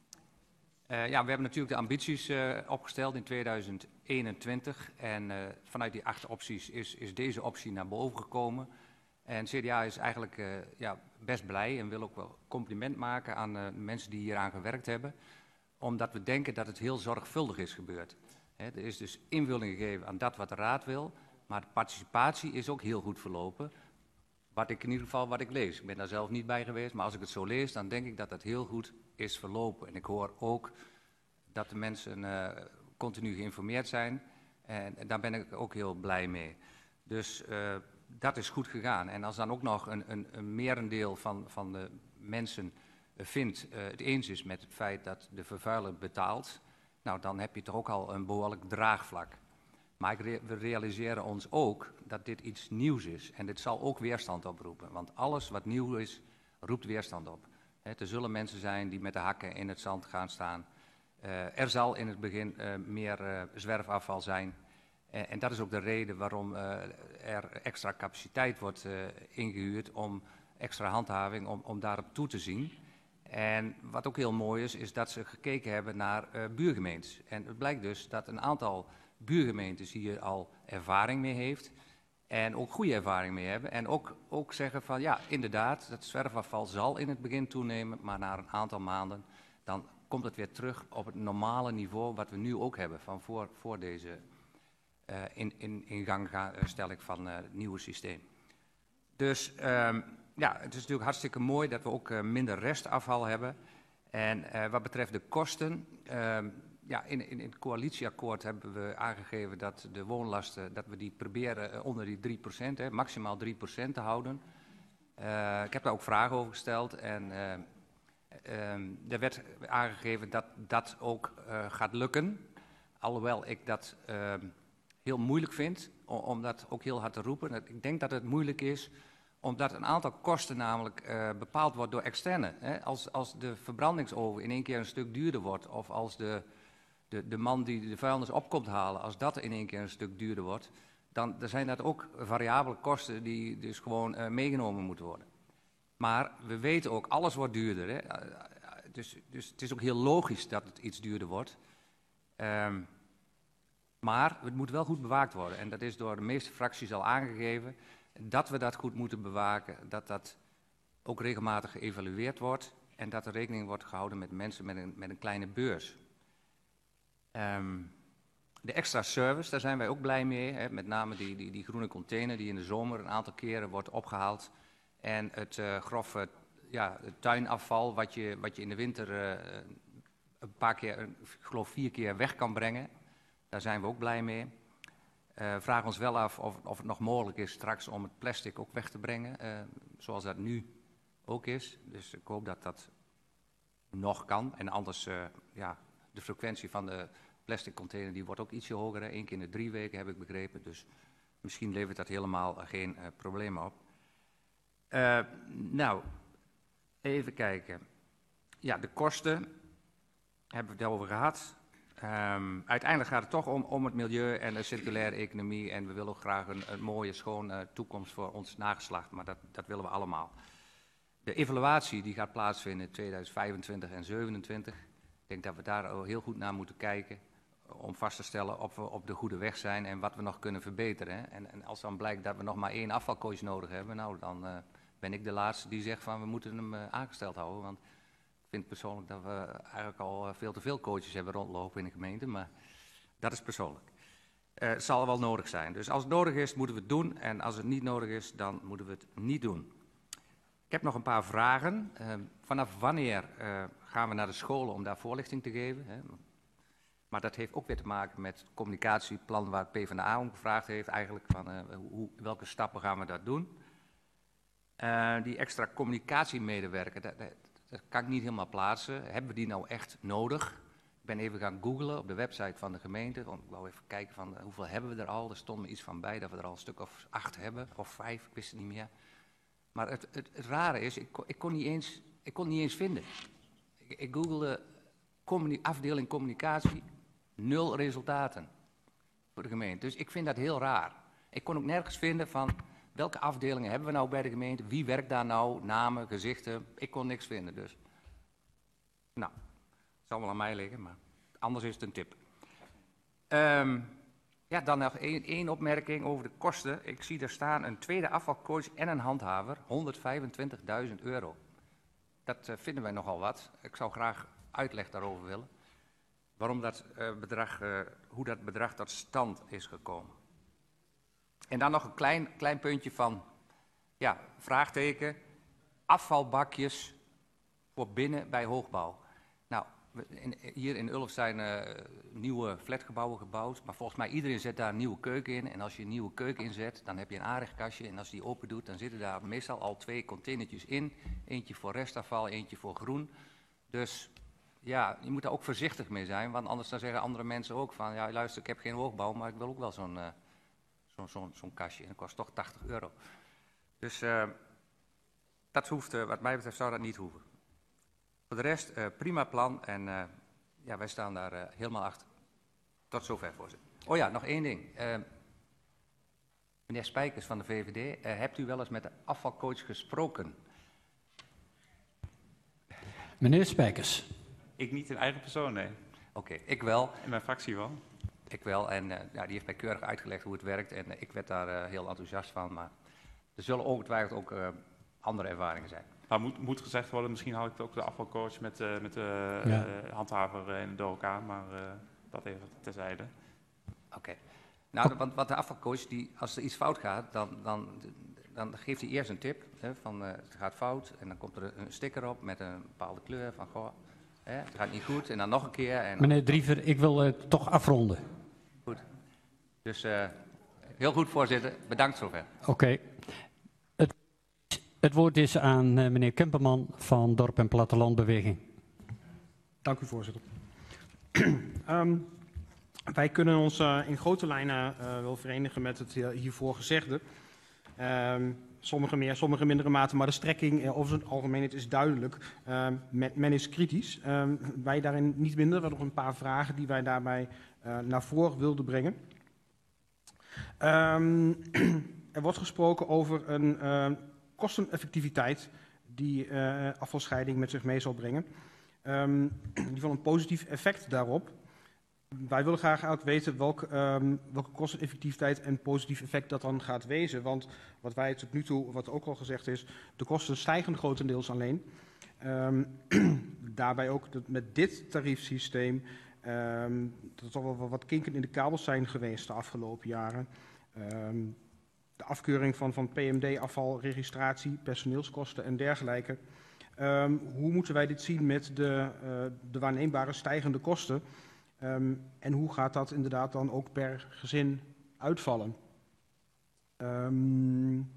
Uh, ja, we hebben natuurlijk de ambities uh, opgesteld in tweeduizend eenentwintig. En uh, vanuit die acht opties is, is deze optie naar boven gekomen. En C D A is eigenlijk uh, ja, best blij en wil ook wel compliment maken aan uh, de mensen die hier aan gewerkt hebben. Omdat we denken dat het heel zorgvuldig is gebeurd. He, er is dus invulling gegeven aan dat wat de Raad wil. Maar de participatie is ook heel goed verlopen. Wat ik in ieder geval wat ik lees. Ik ben daar zelf niet bij geweest, maar als ik het zo lees, dan denk ik dat het heel goed is verlopen. En ik hoor ook dat de mensen uh, continu geïnformeerd zijn. En, en daar ben ik ook heel blij mee. Dus uh, dat is goed gegaan. En als dan ook nog een, een, een merendeel van, van de mensen uh, vindt, uh, het eens is met het feit dat de vervuiler betaalt, nou dan heb je toch ook al een behoorlijk draagvlak. Maar ik re we realiseren ons ook dat dit iets nieuws is. En dit zal ook weerstand oproepen. Want alles wat nieuw is, roept weerstand op. He, er zullen mensen zijn die met de hakken in het zand gaan staan. Uh, er zal in het begin uh, meer uh, zwerfafval zijn. Uh, en dat is ook de reden waarom uh, er extra capaciteit wordt uh, ingehuurd om extra handhaving, om, om daarop toe te zien. En wat ook heel mooi is, is dat ze gekeken hebben naar uh, buurgemeentes. En het blijkt dus dat een aantal buurgemeentes hier al ervaring mee heeft en ook goede ervaring mee hebben. En ook, ook zeggen van ja, inderdaad, het zwerfafval zal in het begin toenemen, maar na een aantal maanden dan komt het weer terug op het normale niveau wat we nu ook hebben van voor, voor deze uh, in, in, ingangstelling van uh, het nieuwe systeem. Dus um, ja, het is natuurlijk hartstikke mooi dat we ook uh, minder restafval hebben. En uh, wat betreft de kosten, uh, ja, in, in, in het coalitieakkoord hebben we aangegeven dat de woonlasten, dat we die proberen uh, onder die drie procent, hè, maximaal drie procent te houden. Uh, ik heb daar ook vragen over gesteld en uh, um, er werd aangegeven dat dat ook uh, gaat lukken. Alhoewel ik dat uh, heel moeilijk vind, om, om dat ook heel hard te roepen. Ik denk dat het moeilijk is, omdat een aantal kosten namelijk uh, bepaald wordt door externe. Hè. Als, als de verbrandingsoven in één keer een stuk duurder wordt, of als de, de, de man die de vuilnis op komt halen, als dat in één keer een stuk duurder wordt, dan, dan zijn dat ook variabele kosten die dus gewoon uh, meegenomen moeten worden. Maar we weten ook, alles wordt duurder. Hè. Dus, dus het is ook heel logisch dat het iets duurder wordt. Um, maar het moet wel goed bewaakt worden. En dat is door de meeste fracties al aangegeven, dat we dat goed moeten bewaken, dat dat ook regelmatig geëvalueerd wordt en dat er rekening wordt gehouden met mensen met een, met een kleine beurs. Um, de extra service, daar zijn wij ook blij mee, hè, met name die, die, die groene container die in de zomer een aantal keren wordt opgehaald en het uh, grove ja, het tuinafval wat je, wat je in de winter uh, een paar keer, ik geloof vier keer weg kan brengen, daar zijn we ook blij mee. Uh, vraag ons wel af of, of het nog mogelijk is straks om het plastic ook weg te brengen, uh, zoals dat nu ook is. Dus ik hoop dat dat nog kan. En anders, uh, ja, de frequentie van de plastic container die wordt ook ietsje hoger. Hè. Eén keer in de drie weken heb ik begrepen. Dus misschien levert dat helemaal uh, geen uh, problemen op. Uh, nou, even kijken. Ja, de kosten hebben we het over gehad. Um, uiteindelijk gaat het toch om, om het milieu en de circulaire economie en we willen ook graag een, een mooie, schone uh, toekomst voor ons nageslacht, maar dat, dat willen we allemaal. De evaluatie die gaat plaatsvinden in tweeduizend vijfentwintig en zevenentwintig, ik denk dat we daar heel goed naar moeten kijken om vast te stellen of we op de goede weg zijn en wat we nog kunnen verbeteren. En, en als dan blijkt dat we nog maar één afvalcoach nodig hebben, nou dan uh, ben ik de laatste die zegt van we moeten hem uh, aangesteld houden, want ik vind persoonlijk dat we eigenlijk al veel te veel coaches hebben rondlopen in de gemeente, maar dat is persoonlijk. Uh, het zal wel nodig zijn. Dus als het nodig is, moeten we het doen. En als het niet nodig is, dan moeten we het niet doen. Ik heb nog een paar vragen. Uh, vanaf wanneer uh, gaan we naar de scholen om daar voorlichting te geven? Hè? Maar dat heeft ook weer te maken met het communicatieplan waar het PvdA om gevraagd heeft eigenlijk. Van, uh, hoe, welke stappen gaan we dat doen? Uh, die extra communicatiemedewerker, dat, dat, dat kan ik niet helemaal plaatsen. Hebben we die nou echt nodig? ben even gaan googlen op de website van de gemeente. Want ik wou even kijken van uh, hoeveel hebben we er al. Er stond me iets van bij dat we er al een stuk of acht hebben. Of vijf, ik wist het niet meer. Maar het, het, het rare is, ik kon, ik kon, niet, eens, ik kon het niet eens vinden. Ik, ik googelde communi- afdeling communicatie, nul resultaten voor de gemeente. Dus ik vind dat heel raar. Ik kon ook nergens vinden van welke afdelingen hebben we nou bij de gemeente. Wie werkt daar nou, namen, gezichten. Ik kon niks vinden dus. Nou, het zal wel aan mij liggen, maar anders is het een tip. Um, ja, dan nog één, één opmerking over de kosten. Ik zie er staan een tweede afvalcoach en een handhaver, honderdvijfentwintigduizend euro. Dat uh, vinden wij nogal wat. Ik zou graag uitleg daarover willen. Waarom dat uh, bedrag, uh, hoe dat bedrag tot stand is gekomen. En dan nog een klein, klein puntje van, ja, vraagteken, afvalbakjes voor binnen bij hoogbouw. Nou, in, hier in Ulft zijn uh, nieuwe flatgebouwen gebouwd, maar volgens mij iedereen zet daar een nieuwe keuken in. En als je een nieuwe keuken inzet, dan heb je een aanrechtkastje en als je die open doet, dan zitten daar meestal al twee containertjes in. Eentje voor restafval, eentje voor groen. Dus ja, je moet daar ook voorzichtig mee zijn, want anders dan zeggen andere mensen ook van, ja luister, ik heb geen hoogbouw, maar ik wil ook wel zo'n uh, zo'n zo'n zo'n kastje. En dat kost toch tachtig euro. Dus uh, dat hoeft, uh, wat mij betreft zou dat niet hoeven. Voor de rest, uh, prima plan en uh, ja, wij staan daar uh, helemaal achter. Tot zover, voorzitter. Oh ja, nog één ding. Uh, meneer Spijkers van de V V D, uh, hebt u wel eens met de afvalcoach gesproken? Meneer Spijkers. Ik niet in eigen persoon, nee. Oké, okay, ik wel. In mijn fractie wel. Ik wel, en uh, ja, die heeft mij keurig uitgelegd hoe het werkt en uh, ik werd daar uh, heel enthousiast van. Maar er zullen ongetwijfeld ook uh, andere ervaringen zijn. Nou, moet, moet gezegd worden, misschien had ik ook de afvalcoach met, uh, met de uh, ja. uh, handhaver uh, door elkaar, maar uh, dat even terzijde. Oké. Okay. Nou, want wat de afvalcoach, die, als er iets fout gaat, dan, dan, dan geeft hij eerst een tip hè, van uh, het gaat fout en dan komt er een sticker op met een bepaalde kleur van goh, hè, het gaat niet goed en dan nog een keer. En Meneer Driever, ik wil het toch afronden. Goed. Dus uh, heel goed, voorzitter. Bedankt zover. Oké. Okay. Het, het woord is aan uh, meneer Kemperman van Dorp en Plattelandbeweging. Dank u, voorzitter. um, wij kunnen ons uh, in grote lijnen uh, wel verenigen met het hiervoor gezegde. Um, sommige meer, sommige mindere mate, maar de strekking uh, over zijn algemeenheid is duidelijk. Uh, men, men is kritisch. Uh, wij daarin niet minder. We hebben nog een paar vragen die wij daarbij uh, naar voren wilden brengen. Um, er wordt gesproken over een uh, kosteneffectiviteit die uh, afvalscheiding met zich mee zal brengen. Um, in ieder geval een positief effect daarop. Wij willen graag ook weten welke, um, welke kosteneffectiviteit en positief effect dat dan gaat wezen. Want wat wij tot nu toe, wat ook al gezegd is, de kosten stijgen grotendeels alleen. Um, daarbij ook dat met dit tariefsysteem, um, dat er toch wel wat kinken in de kabels zijn geweest de afgelopen jaren. Um, de afkeuring van, van P M D-afval, registratie, personeelskosten en dergelijke. Um, hoe moeten wij dit zien met de, uh, de waarneembare stijgende kosten? Um, en hoe gaat dat inderdaad dan ook per gezin uitvallen? Um,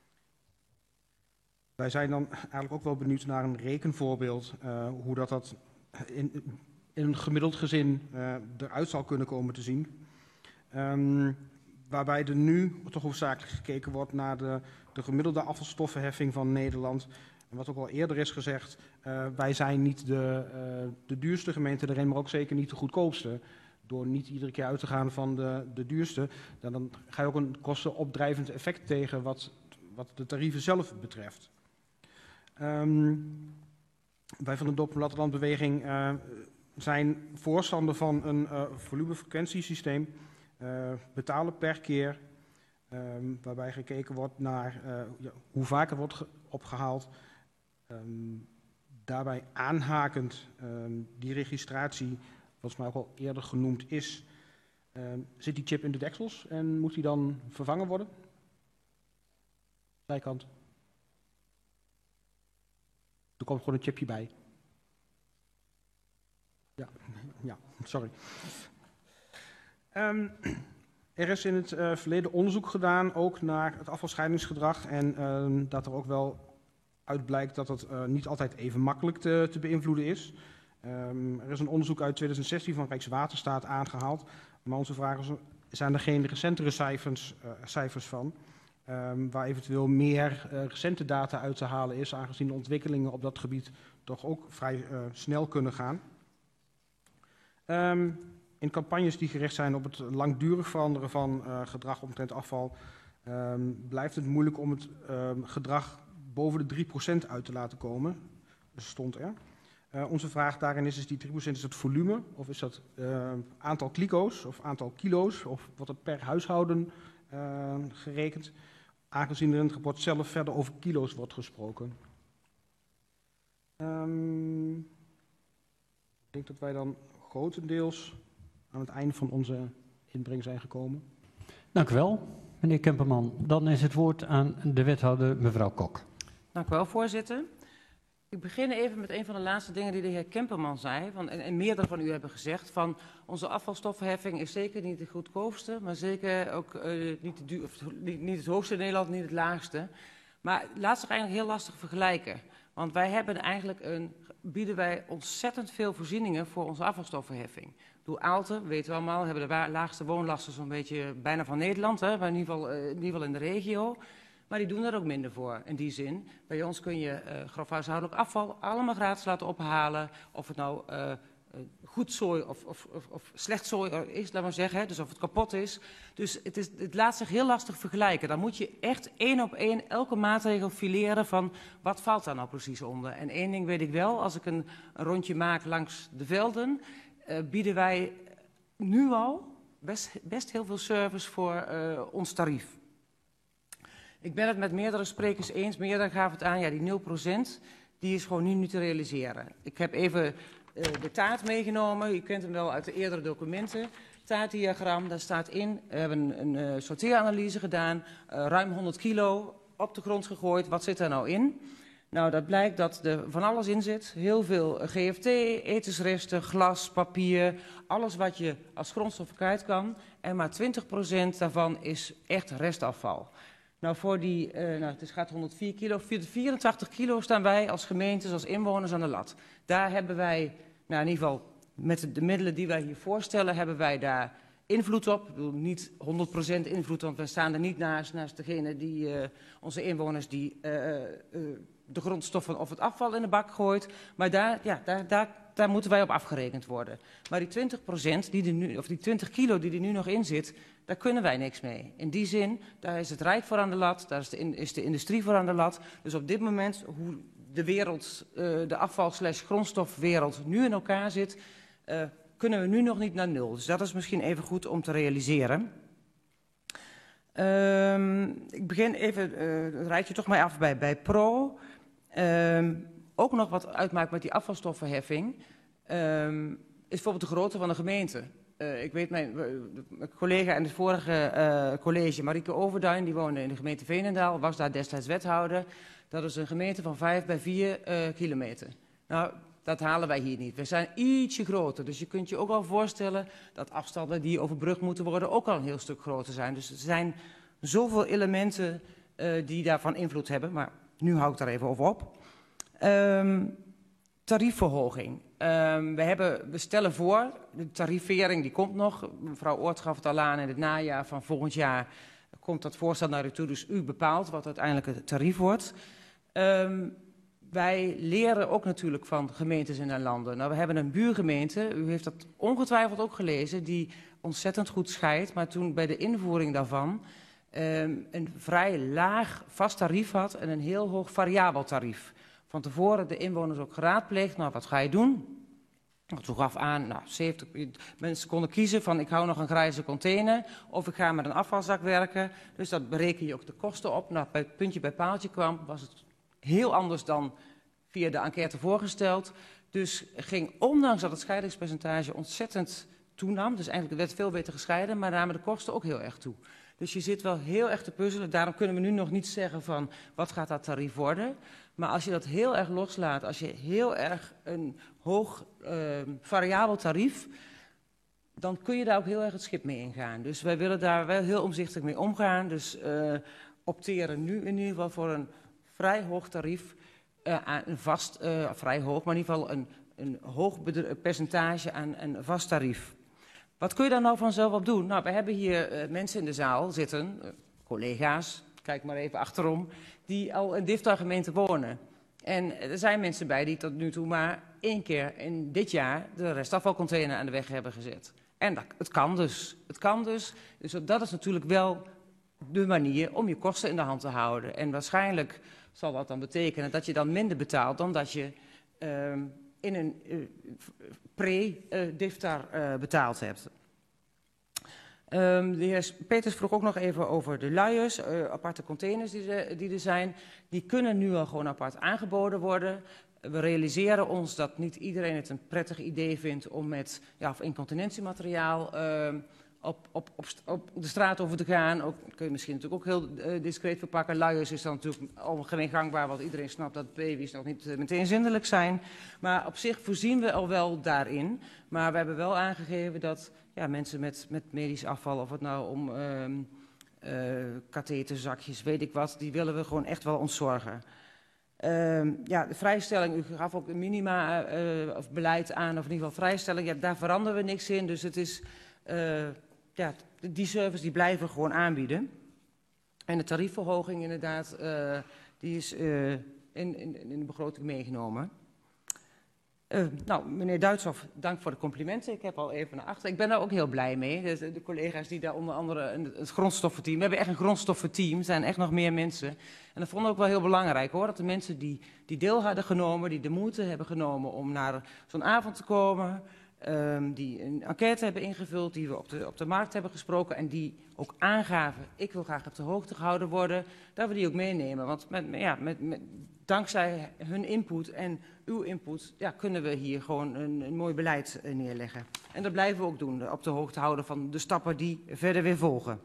wij zijn dan eigenlijk ook wel benieuwd naar een rekenvoorbeeld, uh, hoe dat, dat in, in een gemiddeld gezin uh, eruit zal kunnen komen te zien. Um, waarbij er nu toch hoofdzakelijk gekeken wordt naar de, de gemiddelde afvalstoffenheffing van Nederland. En wat ook al eerder is gezegd, uh, wij zijn niet de, uh, de duurste gemeente erin, maar ook zeker niet de goedkoopste. Door niet iedere keer uit te gaan van de, de duurste, dan, dan ga je ook een kostenopdrijvend effect tegen wat, wat de tarieven zelf betreft. Um, wij van de Dorp en Plattelandbeweging uh, zijn voorstander van een uh, volumefrequentiesysteem, uh, betalen per keer, um, waarbij gekeken wordt naar uh, ja, hoe vaak er wordt ge- opgehaald. Um, daarbij aanhakend um, die registratie, wat mij ook al eerder genoemd is, um, zit die chip in de deksels en moet die dan vervangen worden? Zijkant. Er komt gewoon een chipje bij. Ja, ja sorry. Um, er is in het uh, verleden onderzoek gedaan, ook naar het afvalscheidingsgedrag en um, dat er ook wel uit blijkt dat het uh, niet altijd even makkelijk te, te beïnvloeden is. Um, er is een onderzoek uit twintig zestien van Rijkswaterstaat aangehaald. Maar onze vraag is, zijn er geen recentere cijfers, uh, cijfers van? Um, waar eventueel meer uh, recente data uit te halen is, aangezien de ontwikkelingen op dat gebied toch ook vrij uh, snel kunnen gaan. Um, in campagnes die gericht zijn op het langdurig veranderen van uh, gedrag omtrent afval, um, blijft het moeilijk om het um, gedrag boven de drie procent uit te laten komen. Dat stond er. Uh, onze vraag daarin is, is die drie procent is het volume, of is dat uh, aantal kliko's of aantal kilo's, of wordt het per huishouden uh, gerekend, aangezien er in het rapport zelf verder over kilo's wordt gesproken. Um, ik denk dat wij dan grotendeels aan het einde van onze inbreng zijn gekomen. Dank u wel, meneer Kemperman. Dan is het woord aan de wethouder, mevrouw Kok. Dank u wel, voorzitter. Ik begin even met een van de laatste dingen die de heer Kemperman zei, van, en, en meerdere van u hebben gezegd, van onze afvalstoffenheffing is zeker niet de goedkoopste, maar zeker ook uh, niet, de duur, of, niet, niet het hoogste in Nederland, niet het laagste. Maar laat zich eigenlijk heel lastig vergelijken, want wij hebben eigenlijk een, bieden wij ontzettend veel voorzieningen voor onze afvalstoffenheffing. Doe Aalten, weten we allemaal, hebben de laagste woonlasten zo'n beetje bijna van Nederland, hè, maar in ieder geval, uh, in ieder geval in de regio. Maar die doen er ook minder voor, in die zin. Bij ons kun je uh, grof huishoudelijk afval allemaal gratis laten ophalen. Of het nou uh, uh, goed zooi of, of, of, of slecht zooi is, laat maar zeggen. Hè? Dus of het kapot is. Dus het, is, het laat zich heel lastig vergelijken. Dan moet je echt één op één elke maatregel fileren van wat valt daar nou precies onder. En één ding weet ik wel, als ik een, een rondje maak langs de velden, uh, bieden wij nu al best, best heel veel service voor uh, ons tarief. Ik ben het met meerdere sprekers eens, meerdere gaven het aan, ja die nul procent, die is gewoon nu niet te realiseren. Ik heb even uh, de taart meegenomen, u kent hem wel uit de eerdere documenten. Taartdiagram, daar staat in, we hebben een, een uh, sorteeranalyse gedaan, uh, ruim honderd kilo op de grond gegooid, wat zit er nou in? Nou, dat blijkt dat er van alles in zit, heel veel G F T, etensresten, glas, papier, alles wat je als grondstof kwijt kan. En maar twintig procent daarvan is echt restafval. Nou, voor die, uh, nou, het gaat honderdvier kilo, vierentachtig kilo staan wij als gemeentes, als inwoners aan de lat. Daar hebben wij, nou in ieder geval met de middelen die wij hier voorstellen, hebben wij daar invloed op. Ik bedoel, niet honderd procent invloed, want wij staan er niet naast, naast degene die, uh, onze inwoners die uh, uh, de grondstoffen of het afval in de bak gooit. Maar daar, ja, daar, daar, daar moeten wij op afgerekend worden. Maar die twintig procent, die er nu, of die twintig kilo die er nu nog in zit, daar kunnen wij niks mee. In die zin, daar is het Rijk voor aan de lat, daar is de, in, is de industrie voor aan de lat. Dus op dit moment, hoe de wereld, uh, de afval-slash-grondstofwereld nu in elkaar zit, uh, kunnen we nu nog niet naar nul. Dus dat is misschien even goed om te realiseren. Um, ik begin even, uh, het rijtje toch maar af bij, bij Pro. Um, ook nog wat uitmaakt met die afvalstoffenheffing, um, is bijvoorbeeld de grootte van de gemeente. Uh, ik weet, mijn, mijn collega in het vorige uh, college, Marieke Overduin, die woonde in de gemeente Veenendaal, was daar destijds wethouder. Dat is een gemeente van vijf bij vier uh, kilometer. Nou, dat halen wij hier niet. We zijn ietsje groter, dus je kunt je ook al voorstellen dat afstanden die overbrugd moeten worden ook al een heel stuk groter zijn. Dus er zijn zoveel elementen uh, die daarvan invloed hebben, maar nu hou ik daar even over op. Um, tariefverhoging. Um, we, hebben, we stellen voor, de tariefering die komt nog. Mevrouw Oort gaf het al aan, in het najaar van volgend jaar komt dat voorstel naar u toe. Dus u bepaalt wat uiteindelijk het tarief wordt. Um, wij leren ook natuurlijk van gemeentes in en landen. Nou, we hebben een buurgemeente, u heeft dat ongetwijfeld ook gelezen, die ontzettend goed scheidt. Maar toen bij de invoering daarvan um, een vrij laag vast tarief had en een heel hoog variabel tarief. Van tevoren de inwoners ook geraadpleegd. Nou, wat ga je doen? Toen gaf aan, nou, zeventig mensen konden kiezen van ik hou nog een grijze container of ik ga met een afvalzak werken. Dus dat bereken je ook de kosten op. Nou, bij het puntje bij paaltje kwam, was het heel anders dan via de enquête voorgesteld. Dus ging, ondanks dat het scheidingspercentage ontzettend toenam, dus eigenlijk werd veel beter gescheiden, maar namen de kosten ook heel erg toe. Dus je zit wel heel erg te puzzelen. Daarom kunnen we nu nog niet zeggen van wat gaat dat tarief worden. Maar als je dat heel erg loslaat, als je heel erg een hoog uh, variabel tarief, dan kun je daar ook heel erg het schip mee ingaan. Dus wij willen daar wel heel omzichtig mee omgaan. Dus uh, opteren nu in ieder geval voor een vrij hoog tarief, uh, een vast, uh, vrij hoog, maar in ieder geval een, een hoog percentage aan een vast tarief. Wat kun je daar nou vanzelf op doen? Nou, we hebben hier uh, mensen in de zaal zitten, uh, collega's, kijk maar even achterom, die al in Diftar-gemeente wonen. En er zijn mensen bij die tot nu toe maar één keer in dit jaar de restafvalcontainer aan de weg hebben gezet. En dat, het kan dus. Het kan dus. Dus dat is natuurlijk wel de manier om je kosten in de hand te houden. En waarschijnlijk zal dat dan betekenen dat je dan minder betaalt dan dat je uh, in een uh, pre-Diftar uh, betaald hebt. Um, de heer Peters vroeg ook nog even over de luiers, uh, aparte containers die er, die er zijn. Die kunnen nu al gewoon apart aangeboden worden. We realiseren ons dat niet iedereen het een prettig idee vindt om met ja, of incontinentiemateriaal uh, op, op, op, op de straat over te gaan. Ook, kun je misschien natuurlijk ook heel uh, discreet verpakken. Luiers is dan natuurlijk algemeen gangbaar, want iedereen snapt dat baby's nog niet uh, meteen zindelijk zijn. Maar op zich voorzien we al wel daarin. Maar we hebben wel aangegeven dat ja, mensen met, met medisch afval, of het nou om uh, uh, katheterzakjes, weet ik wat, die willen we gewoon echt wel ontzorgen. Uh, ja, de vrijstelling, u gaf ook een minima uh, of beleid aan, of in ieder geval vrijstelling, ja, daar veranderen we niks in. Dus het is, uh, ja, die service die blijven we gewoon aanbieden. En de tariefverhoging inderdaad, uh, die is uh, in, in, in de begroting meegenomen. Uh, nou, meneer Duitshoff, dank voor de complimenten. Ik heb al even naar achter. Ik ben daar ook heel blij mee. De, de collega's die daar onder andere het grondstoffenteam. We hebben echt een grondstoffenteam. Er zijn echt nog meer mensen. En dat vond ik ook wel heel belangrijk hoor. Dat de mensen die, die deel hadden genomen, die de moeite hebben genomen om naar zo'n avond te komen. Um, die een enquête hebben ingevuld, die we op de, op de markt hebben gesproken. En die ook aangaven, ik wil graag op de hoogte gehouden worden. Dat we die ook meenemen. Want met, ja, met, met, dankzij hun input en uw input ja, kunnen we hier gewoon een, een mooi beleid uh, neerleggen. En dat blijven we ook doen, op de hoogte houden van de stappen die verder weer volgen.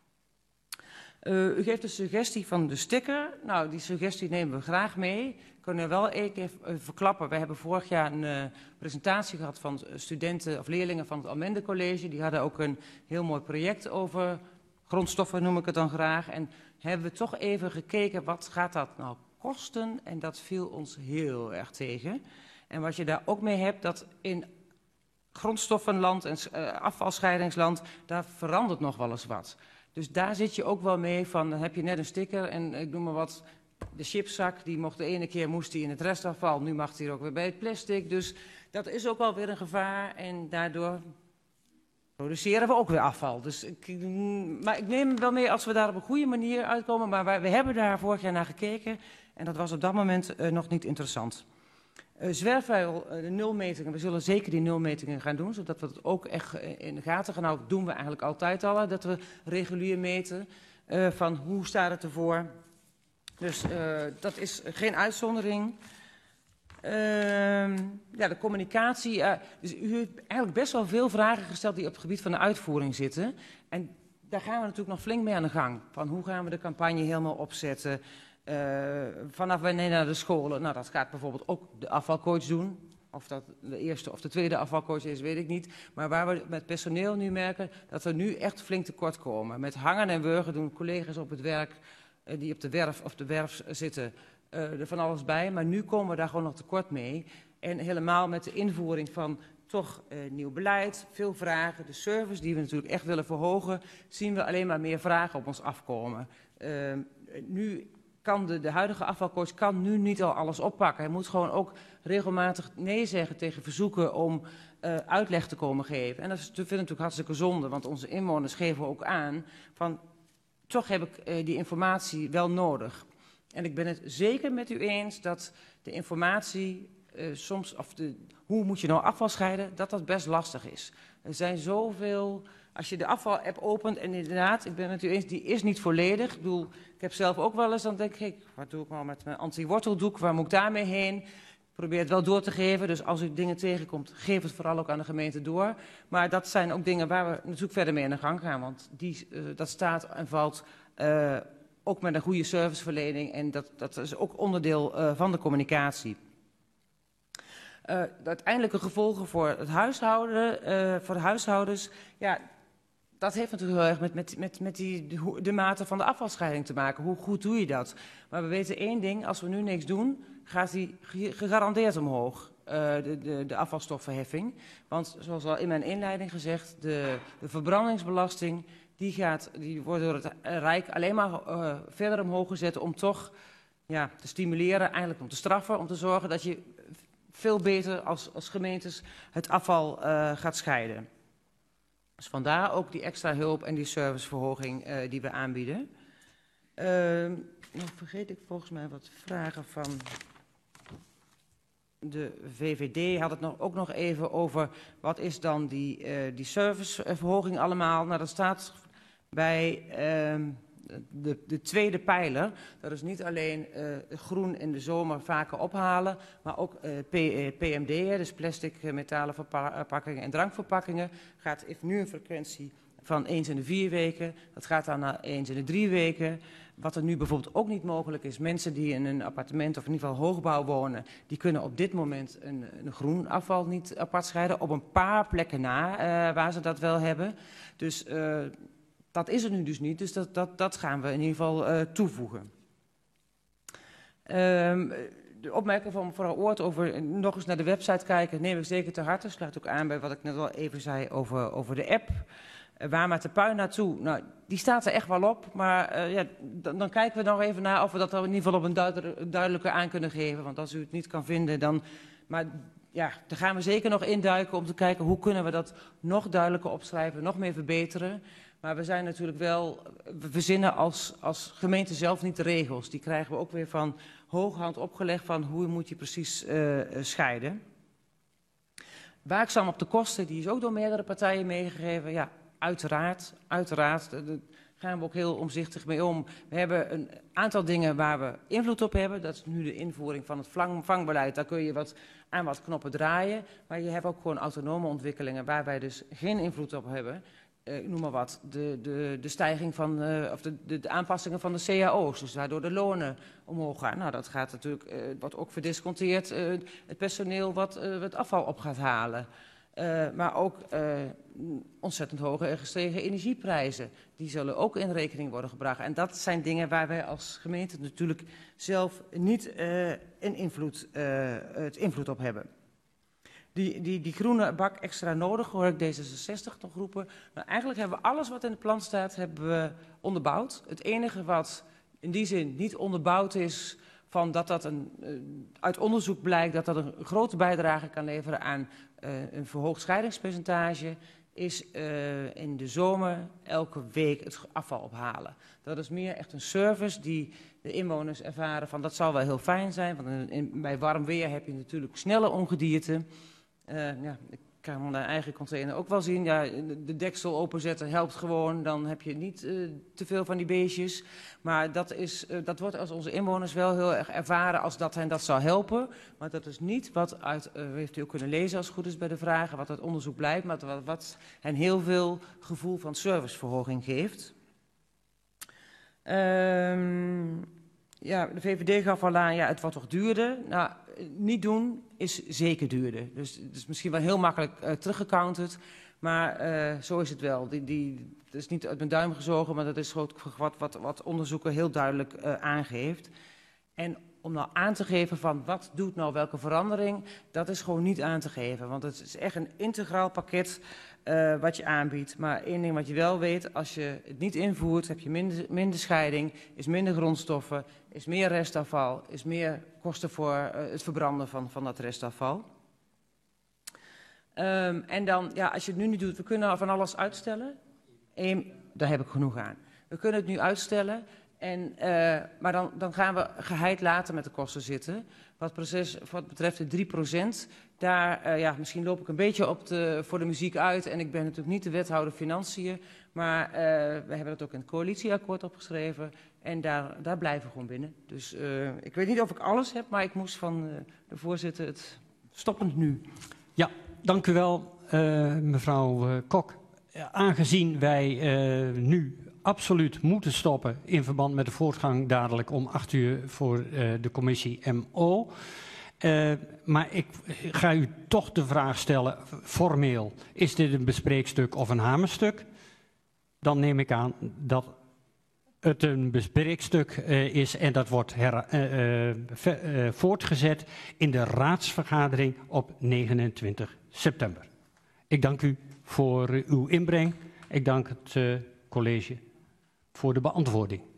Uh, u geeft een suggestie van de sticker. Nou, die suggestie nemen we graag mee. Ik kan er wel één keer verklappen. We hebben vorig jaar een uh, presentatie gehad van studenten of leerlingen van het Almende College. Die hadden ook een heel mooi project over grondstoffen, noem ik het dan graag. En hebben we toch even gekeken, wat gaat dat nou kosten? En dat viel ons heel erg tegen. En wat je daar ook mee hebt, dat in grondstoffenland en uh, afvalscheidingsland, daar verandert nog wel eens wat. Dus daar zit je ook wel mee van, dan heb je net een sticker en ik noem maar wat, de chipszak, die mocht de ene keer moest die in het restafval, nu mag die er ook weer bij het plastic. Dus dat is ook wel weer een gevaar en daardoor produceren we ook weer afval. Dus ik, maar ik neem hem wel mee als we daar op een goede manier uitkomen, maar wij, we hebben daar vorig jaar naar gekeken en dat was op dat moment uh, nog niet interessant. Uh, zwerfvuil, uh, de nulmetingen, we zullen zeker die nulmetingen gaan doen, zodat we het ook echt in de gaten gaan houden. Dat doen we eigenlijk altijd al, dat we regulier meten uh, van hoe staat het ervoor. Dus uh, dat is geen uitzondering. Uh, ja, de communicatie. Uh, dus u heeft eigenlijk best wel veel vragen gesteld die op het gebied van de uitvoering zitten. En daar gaan we natuurlijk nog flink mee aan de gang. Van hoe gaan we de campagne helemaal opzetten? Uh, vanaf wanneer naar de scholen? Nou, dat gaat bijvoorbeeld ook de afvalcoach doen. Of dat de eerste of de tweede afvalcoach is, weet ik niet. Maar waar we met personeel nu merken dat we nu echt flink tekort komen. Met hangen en wurgen doen collega's op het werk uh, die op de werf of de werf zitten uh, er van alles bij. Maar nu komen we daar gewoon nog tekort mee. En helemaal met de invoering van toch uh, nieuw beleid, veel vragen. De service die we natuurlijk echt willen verhogen, zien we alleen maar meer vragen op ons afkomen. Uh, nu kan de, de huidige afvalcoach kan nu niet al alles oppakken. Hij moet gewoon ook regelmatig nee zeggen tegen verzoeken om uh, uitleg te komen geven. En dat is, vind ik natuurlijk hartstikke zonde, want onze inwoners geven ook aan van toch heb ik uh, die informatie wel nodig. En ik ben het zeker met u eens dat de informatie uh, soms, of de, hoe moet je nou afval scheiden, dat dat best lastig is. Er zijn zoveel, als je de afval-app opent en inderdaad, ik ben het met u eens, die is niet volledig. Ik bedoel, ik heb zelf ook wel eens, dan denk ik, wat doe ik nou met mijn anti-worteldoek, waar moet ik daarmee heen? Ik probeer het wel door te geven, dus als u dingen tegenkomt, geef het vooral ook aan de gemeente door. Maar dat zijn ook dingen waar we natuurlijk verder mee aan de gang gaan, want die, uh, dat staat en valt uh, ook met een goede serviceverlening en dat, dat is ook onderdeel uh, van de communicatie. Uh, de uiteindelijke gevolgen voor het huishouden, uh, voor de huishoudens, ja, dat heeft natuurlijk heel erg met, met, met, met die, de, de mate van de afvalscheiding te maken. Hoe goed doe je dat? Maar we weten één ding, als we nu niks doen, gaat die gegarandeerd omhoog. uh, de, de, de afvalstoffenheffing. Want zoals al in mijn inleiding gezegd, de, de verbrandingsbelasting die, gaat, die wordt door het Rijk alleen maar uh, verder omhoog gezet om toch ja, te stimuleren, eigenlijk om te straffen, om te zorgen dat je veel beter als, als gemeentes het afval uh, gaat scheiden. Dus vandaar ook die extra hulp en die serviceverhoging uh, die we aanbieden. Uh, dan vergeet ik volgens mij wat vragen van de V V D. Had het nog, ook nog even over wat is dan die, uh, die serviceverhoging allemaal. Nou, dat staat bij uh, de, de tweede pijler. Dat is niet alleen uh, groen in de zomer vaker ophalen, maar ook uh, P, uh, P M D, dus plastic, uh, metalen verpakkingen en drankverpakkingen, gaat, heeft nu een frequentie van eens in de vier weken. Dat gaat dan naar eens in de drie weken. Wat er nu bijvoorbeeld ook niet mogelijk is, mensen die in een appartement of in ieder geval hoogbouw wonen, die kunnen op dit moment een, een groen afval niet apart scheiden. Op een paar plekken na uh, waar ze dat wel hebben. Dus uh, dat is er nu dus niet, dus dat, dat, dat gaan we in ieder geval uh, toevoegen. Um, de opmerking van mevrouw Oort over nog eens naar de website kijken, neem ik zeker ter harte. Sluit ook aan bij wat ik net al even zei over, over de app. Uh, waar met de puin naartoe? Nou, die staat er echt wel op, maar uh, ja, dan, dan kijken we nog even naar of we dat in ieder geval op een duidelijke, duidelijke aan kunnen geven. Want als u het niet kan vinden, dan... Maar ja, daar gaan we zeker nog induiken om te kijken hoe kunnen we dat nog duidelijker opschrijven, nog meer verbeteren. Maar we zijn natuurlijk wel, we verzinnen als, als gemeente zelf niet de regels. Die krijgen we ook weer van hooghand opgelegd van hoe moet je precies uh, scheiden. Waakzaam op de kosten, die is ook door meerdere partijen meegegeven. Ja, uiteraard, uiteraard. Daar gaan we ook heel omzichtig mee om. We hebben een aantal dingen waar we invloed op hebben. Dat is nu de invoering van het vangbeleid. Daar kun je wat aan wat knoppen draaien. Maar je hebt ook gewoon autonome ontwikkelingen waar wij dus geen invloed op hebben. Uh, ik noem maar wat, de, de, de stijging van, uh, of de, de, de aanpassingen van de C A O's, dus waardoor de lonen omhoog gaan. Nou, dat gaat natuurlijk, uh, wordt ook verdisconteerd, uh, het personeel wat uh, het afval op gaat halen. Uh, maar ook uh, ontzettend hoge en gestegen energieprijzen, die zullen ook in rekening worden gebracht. En dat zijn dingen waar wij als gemeente natuurlijk zelf niet uh, een invloed, uh, het invloed op hebben. Die, die, die groene bak extra nodig, hoor ik D zesenzestig nog roepen. Nou, eigenlijk hebben we alles wat in het plan staat, hebben we onderbouwd. Het enige wat in die zin niet onderbouwd is, van dat dat een, uit onderzoek blijkt dat dat een grote bijdrage kan leveren aan uh, een verhoogd scheidingspercentage, is uh, in de zomer elke week het afval ophalen. Dat is meer echt een service die de inwoners ervaren van dat zal wel heel fijn zijn, want in, in, bij warm weer heb je natuurlijk snelle ongedierte. Uh, ja, ik kan mijn eigen container ook wel zien. Ja, de deksel openzetten helpt gewoon. Dan heb je niet uh, te veel van die beestjes. Maar dat, is, uh, dat wordt als onze inwoners wel heel erg ervaren als dat hen dat zou helpen. Maar dat is niet wat uit, uh, heeft u ook kunnen lezen als het goed is bij de vragen, wat uit onderzoek blijkt, maar wat, wat hen heel veel gevoel van serviceverhoging geeft. Um, ja, de V V D gaf al aan, ja, het wordt toch duurder. Nou, niet doen is zeker duurder. Dus het is misschien wel heel makkelijk uh, teruggecounterd, maar uh, zo is het wel. Die, die, het is niet uit mijn duim gezogen, maar dat is wat, wat, wat, wat onderzoeken heel duidelijk uh, aangeeft. En om nou aan te geven van wat doet nou welke verandering, dat is gewoon niet aan te geven. Want het is echt een integraal pakket uh, wat je aanbiedt. Maar één ding wat je wel weet, als je het niet invoert, heb je minder, minder scheiding, is minder grondstoffen, is meer restafval, is meer kosten voor uh, het verbranden van, van dat restafval. Um, en dan, ja, als je het nu niet doet, we kunnen van alles uitstellen. Eén, daar heb ik genoeg aan. We kunnen het nu uitstellen. En, uh, maar dan, dan gaan we geheid later met de kosten zitten. Wat, proces, wat betreft de drie procent, daar, uh, ja, misschien loop ik een beetje op de, voor de muziek uit. En ik ben natuurlijk niet de wethouder financiën. Maar uh, we hebben dat ook in het coalitieakkoord opgeschreven. En daar, daar blijven we gewoon binnen. Dus uh, ik weet niet of ik alles heb, maar ik moest van uh, de voorzitter het stoppend nu. Ja, dank u wel, uh, mevrouw uh, Kok. Uh, aangezien wij uh, nu absoluut moeten stoppen in verband met de voortgang dadelijk om acht uur voor uh, de commissie M O. Uh, maar ik ga u toch de vraag stellen, formeel, is dit een bespreekstuk of een hamerstuk? Dan neem ik aan dat het een bespreekstuk uh, is en dat wordt her, uh, uh, ver, uh, voortgezet in de raadsvergadering op negenentwintig september. Ik dank u voor uh, uw inbreng. Ik dank het uh, college voor de beantwoording.